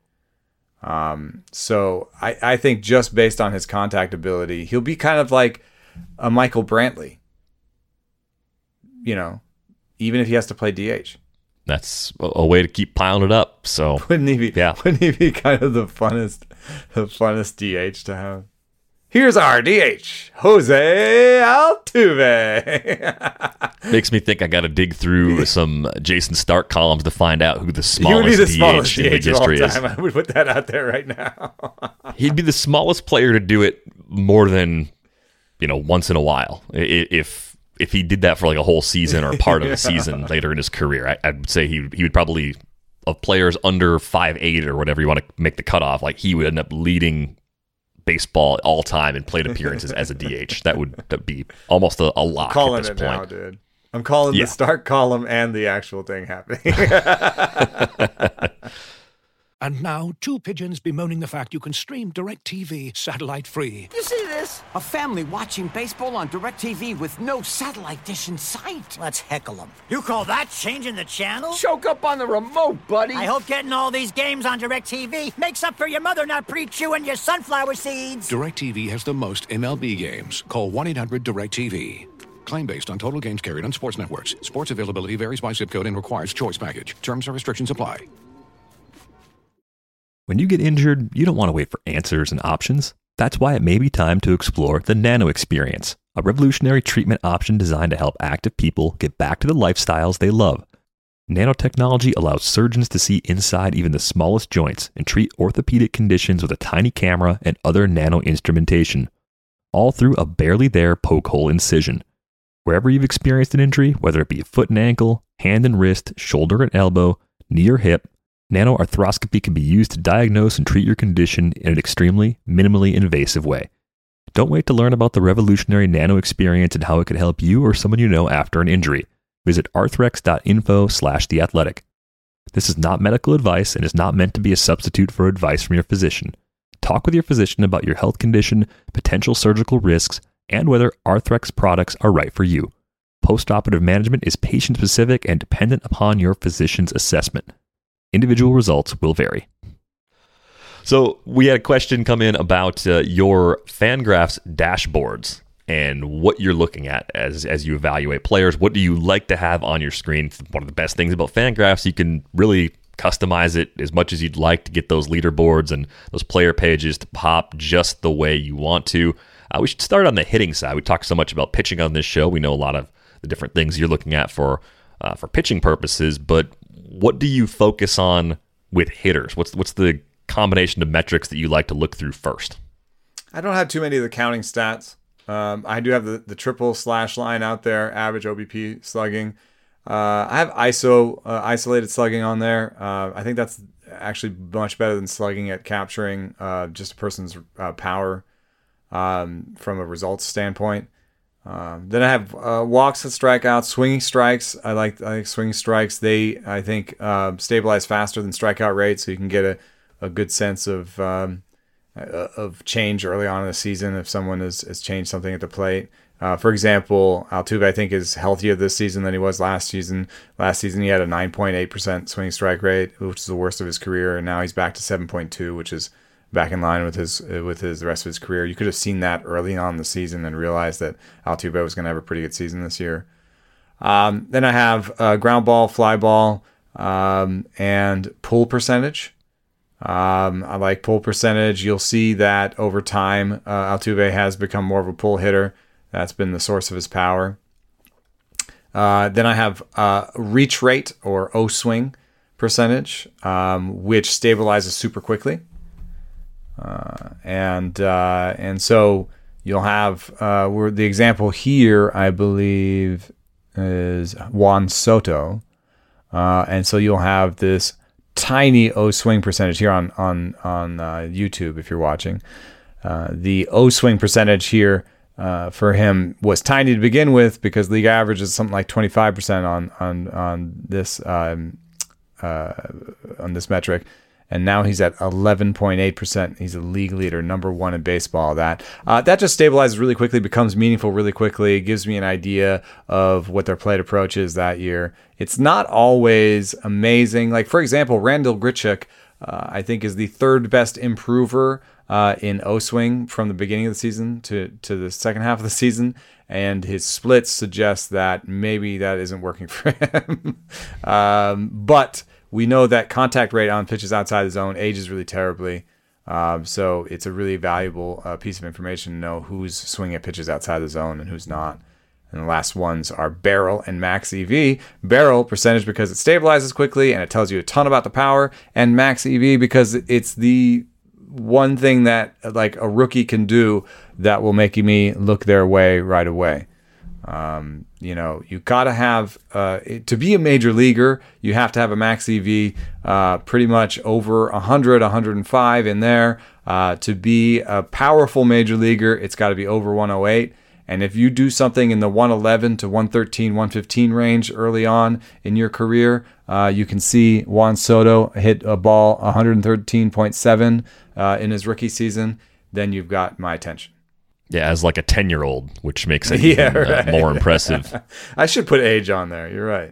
So I think just based on his contact ability, he'll be kind of like a Michael Brantley, even if he has to play DH. That's a way to keep piling it up. So Wouldn't he be kind of the funnest DH to have? Here's our DH, Jose Altuve. Makes me think I got to dig through some Jason Stark columns to find out who the smallest DH in league history is. I would put that out there right now. He'd be the smallest player to do it more than, once in a while. If he did that for like a whole season or part of a season later in his career, I'd say he would probably, of players under 5'8" or whatever you want to make the cutoff, like he would end up leading baseball all time in plate appearances as a DH. That would be almost a lock at this point. Now, dude. I'm calling the Stark column and the actual thing happening. And now, 2 pigeons bemoaning the fact you can stream DirecTV satellite-free. You see this? A family watching baseball on DirecTV with no satellite dish in sight. Let's heckle them. You call that changing the channel? Choke up on the remote, buddy. I hope getting all these games on DirecTV makes up for your mother not pre-chewing your sunflower seeds. DirecTV has the most MLB games. Call 1-800-DirecTV. Claim based on total games carried on sports networks. Sports availability varies by zip code and requires choice package. Terms and restrictions apply. When you get injured, you don't want to wait for answers and options. That's why it may be time to explore the Nano Experience, a revolutionary treatment option designed to help active people get back to the lifestyles they love. Nanotechnology allows surgeons to see inside even the smallest joints and treat orthopedic conditions with a tiny camera and other nano instrumentation, all through a barely there poke hole incision. Wherever you've experienced an injury, whether it be a foot and ankle, hand and wrist, shoulder and elbow, knee or hip, nanoarthroscopy can be used to diagnose and treat your condition in an extremely, minimally invasive way. Don't wait to learn about the revolutionary Nano Experience and how it could help you or someone you know after an injury. Visit arthrex.info/theathletic. This is not medical advice and is not meant to be a substitute for advice from your physician. talk with your physician about your health condition, potential surgical risks, and whether Arthrex products are right for you. Postoperative management is patient-specific and dependent upon your physician's assessment. Individual results will vary. So we had a question come in about your Fangraphs dashboards and what you're looking at as you evaluate players. What do you like to have on your screen? It's one of the best things about Fangraphs, you can really customize it as much as you'd like to get those leaderboards and those player pages to pop just the way you want to. We should start on the hitting side. We talk so much about pitching on this show. We know a lot of the different things you're looking at for pitching purposes, but what do you focus on with hitters? What's the combination of metrics that you like to look through first? I don't have too many of the counting stats. I do have the triple slash line out there, average OBP slugging. I have isolated slugging on there. I think that's actually much better than slugging at capturing just a person's power from a results standpoint. Then I have walks and strikeouts, swinging strikes. I like swinging strikes. They, I think, stabilize faster than strikeout rate, so you can get a good sense of change early on in the season if someone has changed something at the plate. For example, Altuve, I think, is healthier this season than he was last season. Last season, he had a 9.8% swing strike rate, which is the worst of his career, and now he's back to 7.2, which is back in line with the rest of his career. You could have seen that early on in the season and realized that Altuve was going to have a pretty good season this year. Then I have ground ball, fly ball, and pull percentage. I like pull percentage. You'll see that over time, Altuve has become more of a pull hitter. That's been the source of his power. Then I have reach rate or O-swing percentage, which stabilizes super quickly. And so you'll have the example here, I believe, is Juan Soto. And so you'll have this tiny O-swing percentage here on YouTube if you're watching. The O-swing percentage here for him was tiny to begin with because league average is something like 25% on this metric. And now he's at 11.8%. He's a league leader, number one in baseball. That just stabilizes really quickly, becomes meaningful really quickly. It gives me an idea of what their plate approach is that year. It's not always amazing. Like, for example, Randall Grichuk, I think, is the third best improver in O-swing from the beginning of the season to the second half of the season. And his splits suggest that maybe that isn't working for him. But we know that contact rate on pitches outside the zone ages really terribly. So it's a really valuable piece of information to know who's swinging at pitches outside the zone and who's not. And the last ones are barrel and max EV. Barrel percentage because it stabilizes quickly and it tells you a ton about the power. And max EV because it's the one thing that like a rookie can do that will make me look their way right away. You gotta have to be a major leaguer. You have to have a max EV pretty much over 100, 105 in there. To be a powerful major leaguer, it's got to be over 108. And if you do something in the 111 to 113, 115 range early on in your career, you can see Juan Soto hit a ball 113.7 in his rookie season. Then you've got my attention. Yeah, as like a 10-year-old, which makes it even, more impressive. I should put age on there. You're right.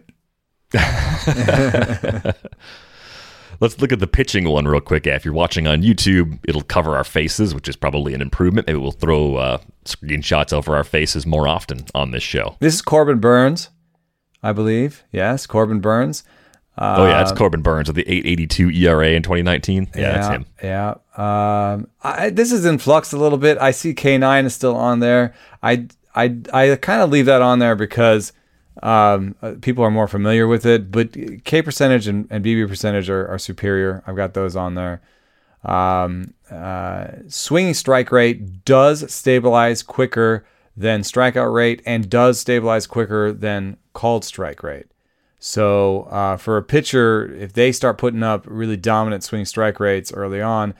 Let's look at the pitching one real quick. If you're watching on YouTube, it'll cover our faces, which is probably an improvement. Maybe we'll throw screenshots over our faces more often on this show. This is Corbin Burns, I believe. Yes, Corbin Burns. It's Corbin Burns with the 8.82 ERA in 2019. Yeah, that's him. Yeah. This is in flux a little bit. I see K9 is still on there. I kind of leave that on there because people are more familiar with it, but K percentage and BB percentage are superior. I've got those on there. Swinging strike rate does stabilize quicker than strikeout rate and does stabilize quicker than called strike rate. So for a pitcher, if they start putting up really dominant swing strike rates early on,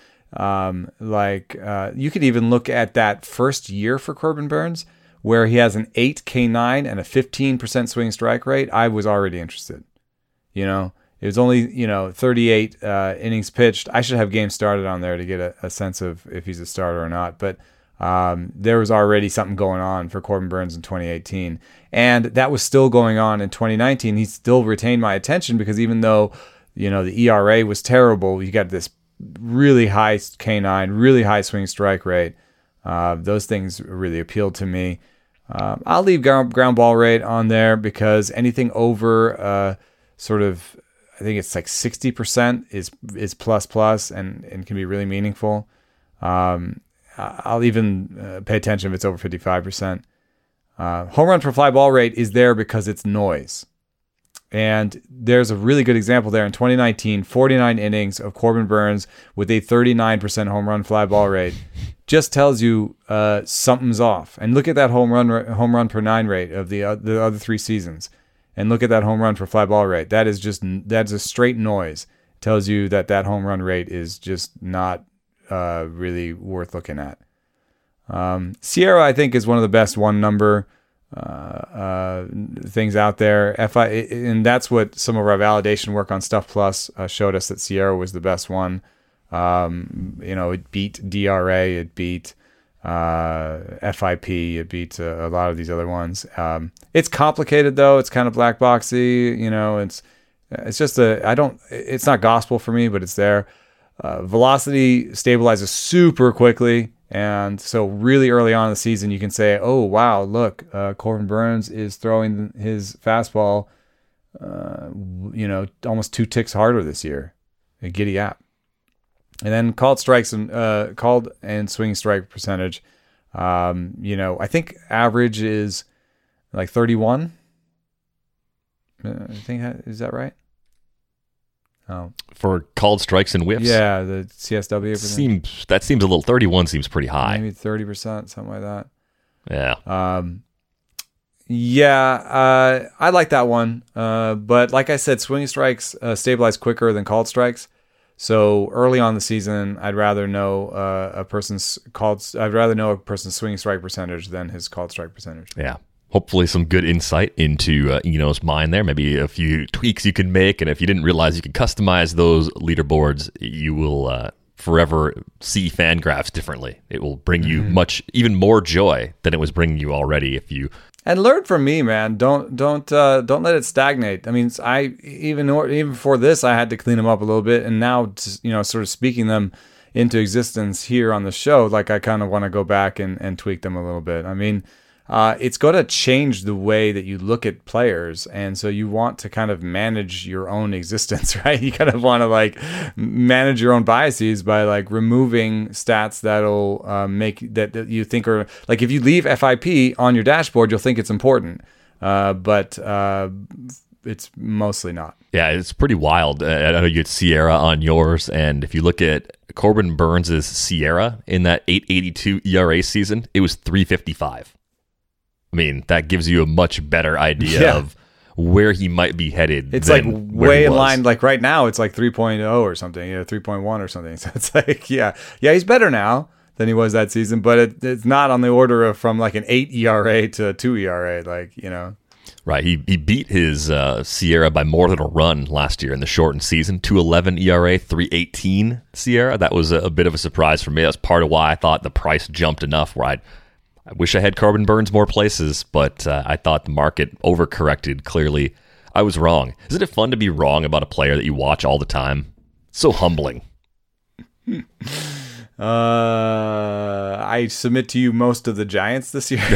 you could even look at that first year for Corbin Burns, where he has an 8 K9 and a 15% swing strike rate. I was already interested. It was only 38 innings pitched. I should have games started on there to get a sense of if he's a starter or not. But there was already something going on for Corbin Burnes in 2018, and that was still going on in 2019. He still retained my attention because even though the ERA was terrible, you got this really high K9, really high swing strike rate. Those things really appealed to me. I'll leave ground ball rate on there because anything over I think it's like 60% is plus and can be really meaningful. I'll even pay attention if it's over 55%. Home run per fly ball rate is there because it's noise. And there's a really good example there in 2019, 49 innings of Corbin Burnes with a 39% home run fly ball rate. Just tells you something's off. And look at that home run per 9 rate of the other 3 seasons. And look at that home run per fly ball rate. That's a straight noise. It tells you that home run rate is just not really worth looking at. Sierra, I think, is one of the best one number things out there. And that's what some of our validation work on Stuff Plus showed us, that Sierra was the best one. It beat DRA, it beat FIP, it beat a lot of these other ones. It's complicated though. It's kind of black boxy. It's just it's not gospel for me, but it's there. Velocity stabilizes super quickly. And so really early on in the season, you can say, oh, wow, look, Corbin Burnes is throwing his fastball, almost 2 ticks harder this year. A giddy app. And then called and swing strike percentage. I think average is like 31. Is that right? Oh. For called strikes and whiffs? Yeah, the CSW. That seems a little, 31 seems pretty high. Maybe 30%, something like that. Yeah. I like that one. But like I said, swinging strikes stabilize quicker than called strikes. So early on in the season, I'd rather know a person's swinging strike percentage than his called strike percentage. Yeah. Hopefully some good insight into Eno's mind there. Maybe a few tweaks you can make. And if you didn't realize you could customize those leaderboards, you will forever see Fangraphs differently. It will bring you even more joy than it was bringing you already if you... And learn from me, man. Don't let it stagnate. I mean, even before this, I had to clean them up a little bit, and now, sort of speaking them into existence here on the show, like I kind of want to go back and tweak them a little bit. I mean, it's going to change the way that you look at players, and so you want to kind of manage your own existence, right? You kind of want to manage your own biases by removing stats that'll make that you think are if you leave FIP on your dashboard, you'll think it's important, but it's mostly not. Yeah, it's pretty wild. I know you get Sierra on yours, and if you look at Corbin Burnes' Sierra in that 8.82 ERA season, it was 3.55. I mean, that gives you a much better idea of where he might be headed. It's way in line. Right now, it's 3.0 or something, 3.1 or something. So it's he's better now than he was that season, but it's not on the order of from an 8 ERA to a 2 ERA, Right, he beat his Sierra by more than a run last year in the shortened season. 2.11 ERA, 3.18 Sierra. That was a bit of a surprise for me. That's part of why I thought the price jumped enough where I wish I had Corbin Burnes more places, but I thought the market overcorrected. Clearly, I was wrong. Isn't it fun to be wrong about a player that you watch all the time? So humbling. I submit to you most of the Giants this year.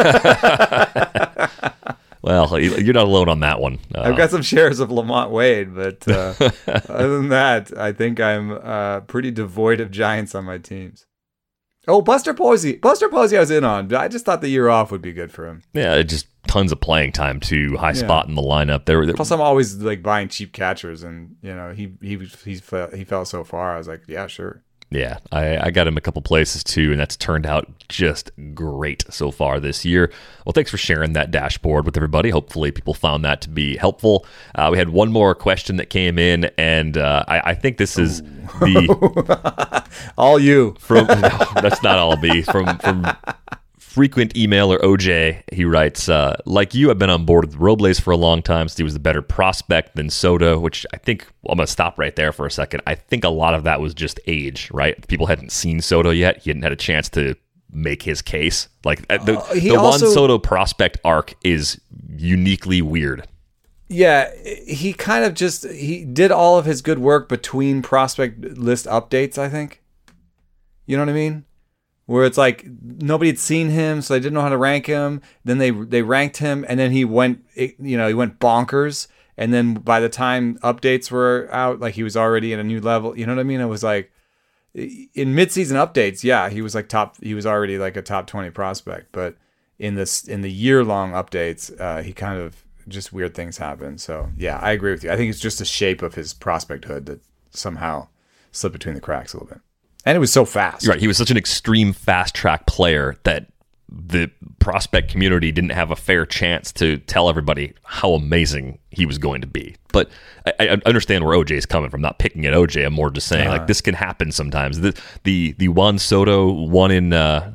Well, you're not alone on that one. I've got some shares of Lamont Wade, but other than that, I think I'm pretty devoid of Giants on my teams. Oh, Buster Posey I was in on. I just thought the year off would be good for him. Yeah, just tons of playing time too. High spot in the lineup. Plus, I'm always buying cheap catchers, and he fell so far. I was like, yeah, sure. Yeah, I got him a couple places too, and that's turned out just great so far this year. Well, thanks for sharing that dashboard with everybody. Hopefully people found that to be helpful. We had one more question that came in, and I think this is the... all you. No, that's not all me. From frequent emailer OJ, he writes, like you, I've been on board with Robles for a long time, so he was the better prospect than Soto, which I think, I'm going to stop right there for a second. I think a lot of that was just age, right? People hadn't seen Soto yet. He hadn't had a chance to make his case. Like the Juan Soto prospect arc is uniquely weird. Yeah, he kind of he did all of his good work between prospect list updates, I think. You know what I mean? Where it's like nobody had seen him, so they didn't know how to rank him. Then they ranked him, and then he went bonkers. And then by the time updates were out, like he was already at a new level. You know what I mean? It was like in midseason updates, yeah, he was like he was already like a top 20 prospect. But in the year-long updates, he kind of just weird things happen. So yeah, I agree with you. I think it's just the shape of his prospecthood that somehow slipped between the cracks a little bit. And it was so fast. Right. He was such an extreme fast track player that the prospect community didn't have a fair chance to tell everybody how amazing he was going to be. But I understand where OJ is coming from, not picking at OJ. I'm more just saying like this can happen sometimes. The Juan Soto 1 in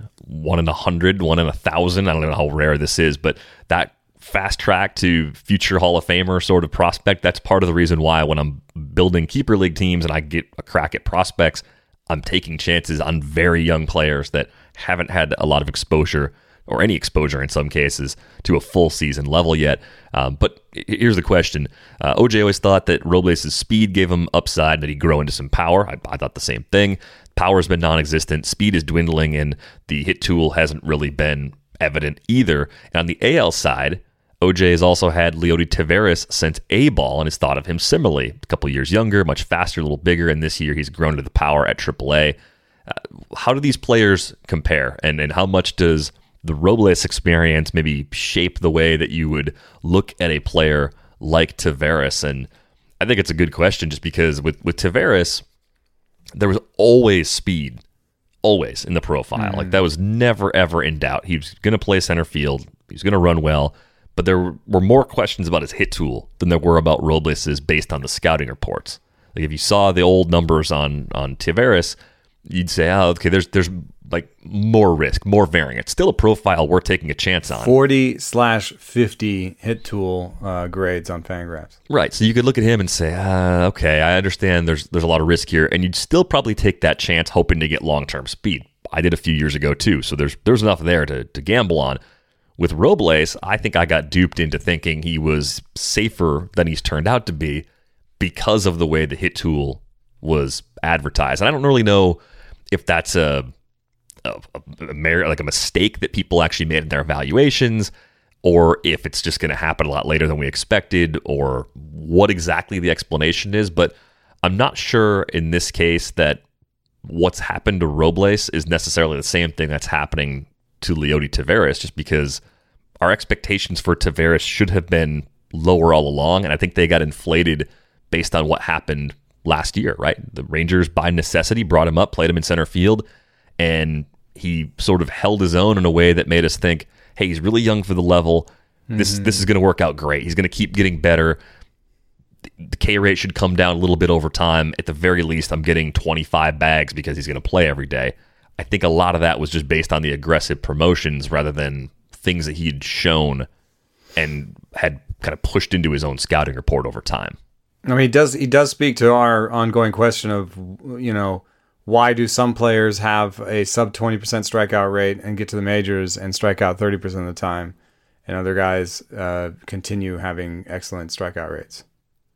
100, 1 in 1,000. I don't know how rare this is, but that fast track to future Hall of Famer sort of prospect, that's part of the reason why when I'm building keeper league teams and I get a crack at prospects, I'm taking chances on very young players that haven't had a lot of exposure, or any exposure in some cases, to a full season level yet. But here's the question. OJ always thought that Robles' speed gave him upside, that he'd grow into some power. I thought the same thing. Power has been non-existent. Speed is dwindling, and the hit tool hasn't really been evident either. And on the AL side, OJ has also had Leody Taveras since A-ball and has thought of him similarly. A couple years younger, much faster, a little bigger, and this year he's grown to the power at AAA. How do these players compare? And how much does the Robles experience maybe shape the way that you would look at a player like Taveras? And I think it's a good question just because with Taveras, there was always speed, always in the profile. Like that was never, ever in doubt. He was going to play center field. He was going to run well. But there were more questions about his hit tool than there were about Robles' based on the scouting reports. Like if you saw the old numbers on Taveras, you'd say, oh, okay, there's like more risk, more variance. Still a profile we're taking a chance on. 40/50 hit tool grades on Fangraphs. Right. So you could look at him and say, okay, I understand there's a lot of risk here. And you'd still probably take that chance hoping to get long-term speed. I did a few years ago too. So there's enough there to gamble on. With Robles, I think I got duped into thinking he was safer than he's turned out to be because of the way the hit tool was advertised. And I don't really know if that's a mistake that people actually made in their evaluations, or if it's just going to happen a lot later than we expected, or what exactly the explanation is. But I'm not sure in this case that what's happened to Robles is necessarily the same thing that's happening to Leody Taveras, just because our expectations for Taveras should have been lower all along, and I think they got inflated based on what happened last year, right? The Rangers, by necessity, brought him up, played him in center field, and he sort of held his own in a way that made us think, hey, he's really young for the level. This is going to work out great. He's going to keep getting better. The K rate should come down a little bit over time. At the very least, I'm getting 25 bags because he's going to play every day. I think a lot of that was just based on the aggressive promotions rather than things that he had shown and had kind of pushed into his own scouting report over time. I mean, he does speak to our ongoing question of, why do some players have a sub 20% strikeout rate and get to the majors and strike out 30% of the time, and other guys continue having excellent strikeout rates?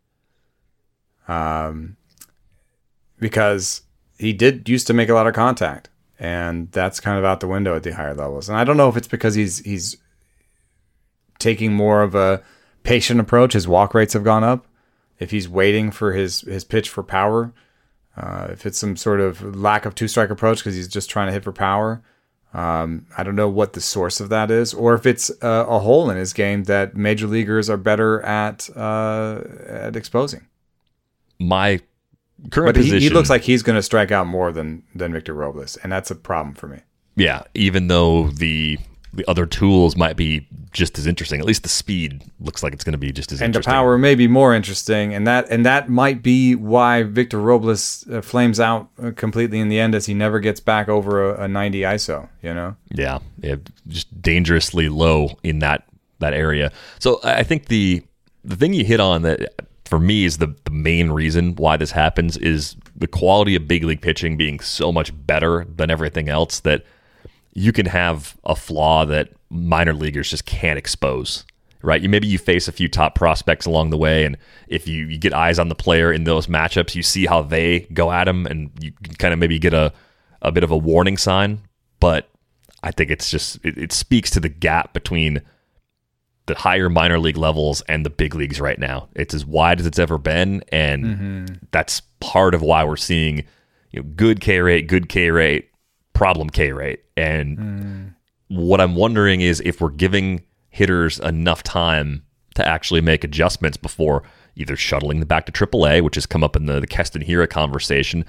Because he did used to make a lot of contact. And that's kind of out the window at the higher levels. And I don't know if it's because he's taking more of a patient approach. His walk rates have gone up. If he's waiting for his pitch for power. If it's some sort of lack of two-strike approach because he's just trying to hit for power. I don't know what the source of that is. Or if it's a hole in his game that major leaguers are better at exposing. My current position, he looks like he's going to strike out more than Victor Robles, and that's a problem for me. Yeah, even though the the other tools might be just as interesting. At least the speed looks like it's going to be just as and interesting. the power may be more interesting, and that might be why Victor Robles flames out completely in the end, as he never gets back over a 90 ISO. Yeah, just dangerously low in that area. So I think the thing you hit on that for me is the main reason why this happens is the quality of big league pitching being so much better than everything else that you can have a flaw that minor leaguers just can't expose, right? Maybe you face a few top prospects along the way, and if you get eyes on the player in those matchups, you see how they go at him, and you can kind of maybe get a bit of a warning sign. But I think it's just it speaks to the gap between the higher minor league levels and the big leagues right now. It's as wide as it's ever been, and that's part of why we're seeing good K rate, problem K rate. And what I'm wondering is if we're giving hitters enough time to actually make adjustments before either shuttling them back to AAA, which has come up in the Keston Hiura conversation.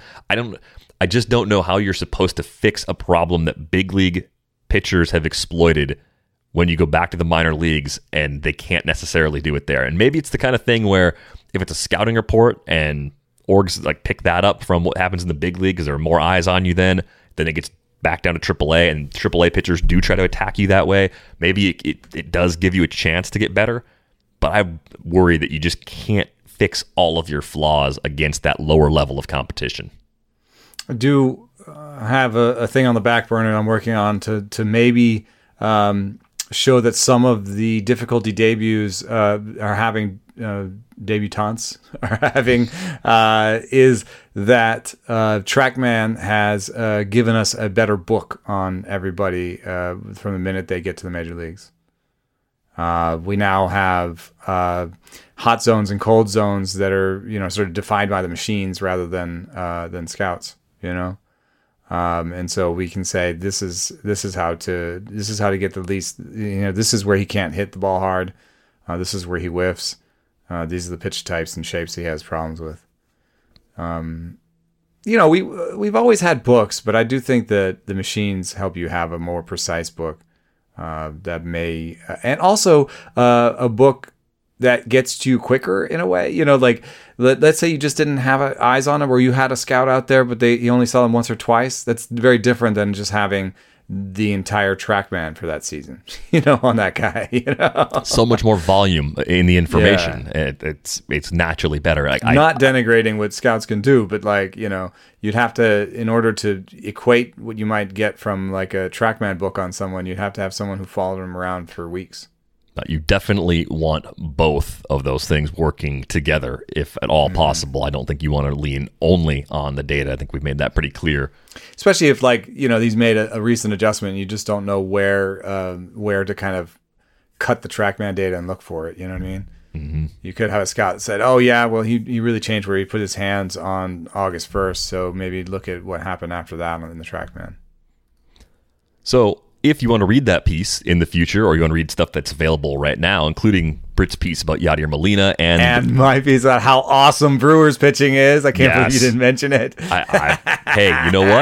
I just don't know how you're supposed to fix a problem that big league pitchers have exploited when you go back to the minor leagues and they can't necessarily do it there. And maybe it's the kind of thing where if it's a scouting report and orgs like pick that up from what happens in the big league because there are more eyes on you then it gets back down to AAA, and AAA pitchers do try to attack you that way. Maybe it does give you a chance to get better, but I worry that you just can't fix all of your flaws against that lower level of competition. I do have a thing on the back burner I'm working on to maybe show that some of the difficulty debuts are having debutantes are having is that TrackMan has given us a better book on everybody from the minute they get to the major leagues. We now have hot zones and cold zones that are sort of defined by the machines rather than scouts. And so we can say this is how to get the least. This is where he can't hit the ball hard. This is where he whiffs. These are the pitch types and shapes he has problems with. We've always had books, but I do think that the machines help you have a more precise book that may, and also a book that gets to you quicker in a way. Like let's say you just didn't have eyes on him, or you had a scout out there, but you only saw him once or twice. That's very different than just having the entire TrackMan for that season, on that guy. So much more volume in the information. Yeah. It's naturally better. Not denigrating what scouts can do, but you'd have to, in order to equate what you might get from like a TrackMan book on someone, you'd have to have someone who followed him around for weeks. You definitely want both of those things working together if at all possible. I don't think you want to lean only on the data. I think we've made that pretty clear. Especially if these made a recent adjustment and you just don't know where to kind of cut the TrackMan data and look for it. You know what I mean? Mm-hmm. You could have a scout that said, oh yeah, well he really changed where he put his hands on August 1st. So maybe look at what happened after that in the TrackMan. So if you want to read that piece in the future, or you want to read stuff that's available right now, including Britt's piece about Yadier Molina and my piece about how awesome Brewers pitching is, I can't believe you didn't mention it. Hey, you know what?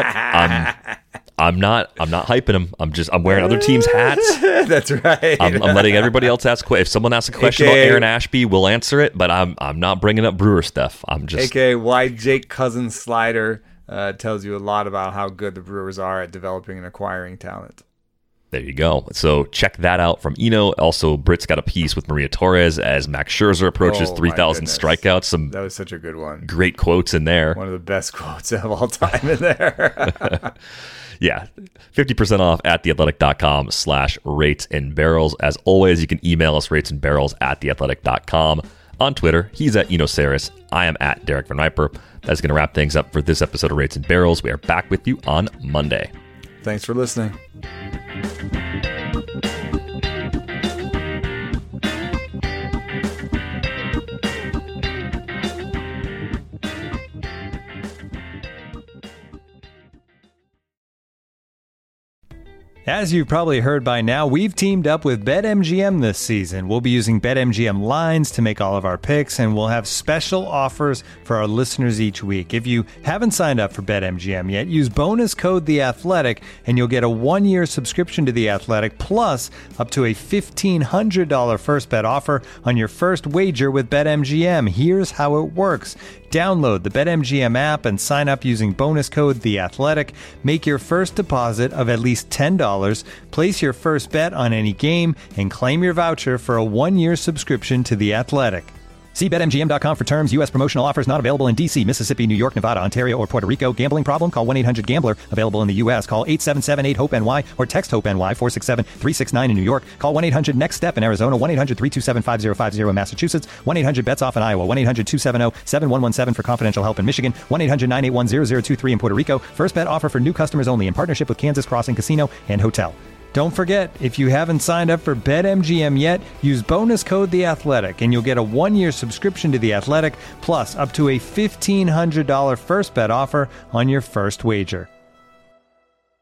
I'm not hyping him. I'm wearing other teams' hats. That's right. I'm letting everybody else ask. If someone asks a question about Aaron Ashby, we'll answer it. But I'm not bringing up Brewer stuff. I'm just why Jake Cousins slider tells you a lot about how good the Brewers are at developing and acquiring talent. There you go. So check that out from Eno. Also, Britt's got a piece with Maria Torres as Max Scherzer approaches 3,000 strikeouts. That was such a good one. Great quotes in there. One of the best quotes of all time in there. Yeah, 50% off at theathletic.com/ratesandbarrels. As always, you can email us ratesandbarrels@theathletic.com. On Twitter, he's at Eno Saris. I am at Derek Van Riper. That's going to wrap things up for this episode of Rates and Barrels. We are back with you on Monday. Thanks for listening. As you've probably heard by now, we've teamed up with BetMGM this season. We'll be using BetMGM lines to make all of our picks, and we'll have special offers for our listeners each week. If you haven't signed up for BetMGM yet, use bonus code THEATHLETIC, and you'll get a 1-year subscription to The Athletic, plus up to a $1,500 first bet offer on your first wager with BetMGM. Here's how it works. Download the BetMGM app and sign up using bonus code THEATHLETIC. Make your first deposit of at least $10. Place your first bet on any game and claim your voucher for a 1-year subscription to The Athletic. See BetMGM.com for terms. U.S. promotional offers not available in D.C., Mississippi, New York, Nevada, Ontario, or Puerto Rico. Gambling problem? Call 1-800-GAMBLER. Available in the U.S. Call 877-8-HOPE-NY or text HOPE-NY 467-369 in New York. Call 1-800-NEXT-STEP in Arizona. 1-800-327-5050 in Massachusetts. 1-800-BETS-OFF in Iowa. 1-800-270-7117 for confidential help in Michigan. 1-800-981-0023 in Puerto Rico. First bet offer for new customers only in partnership with Kansas Crossing Casino and Hotel. Don't forget, if you haven't signed up for BetMGM yet, use bonus code THEATHLETIC, and you'll get a 1-year subscription to The Athletic, plus up to a $1,500 first bet offer on your first wager.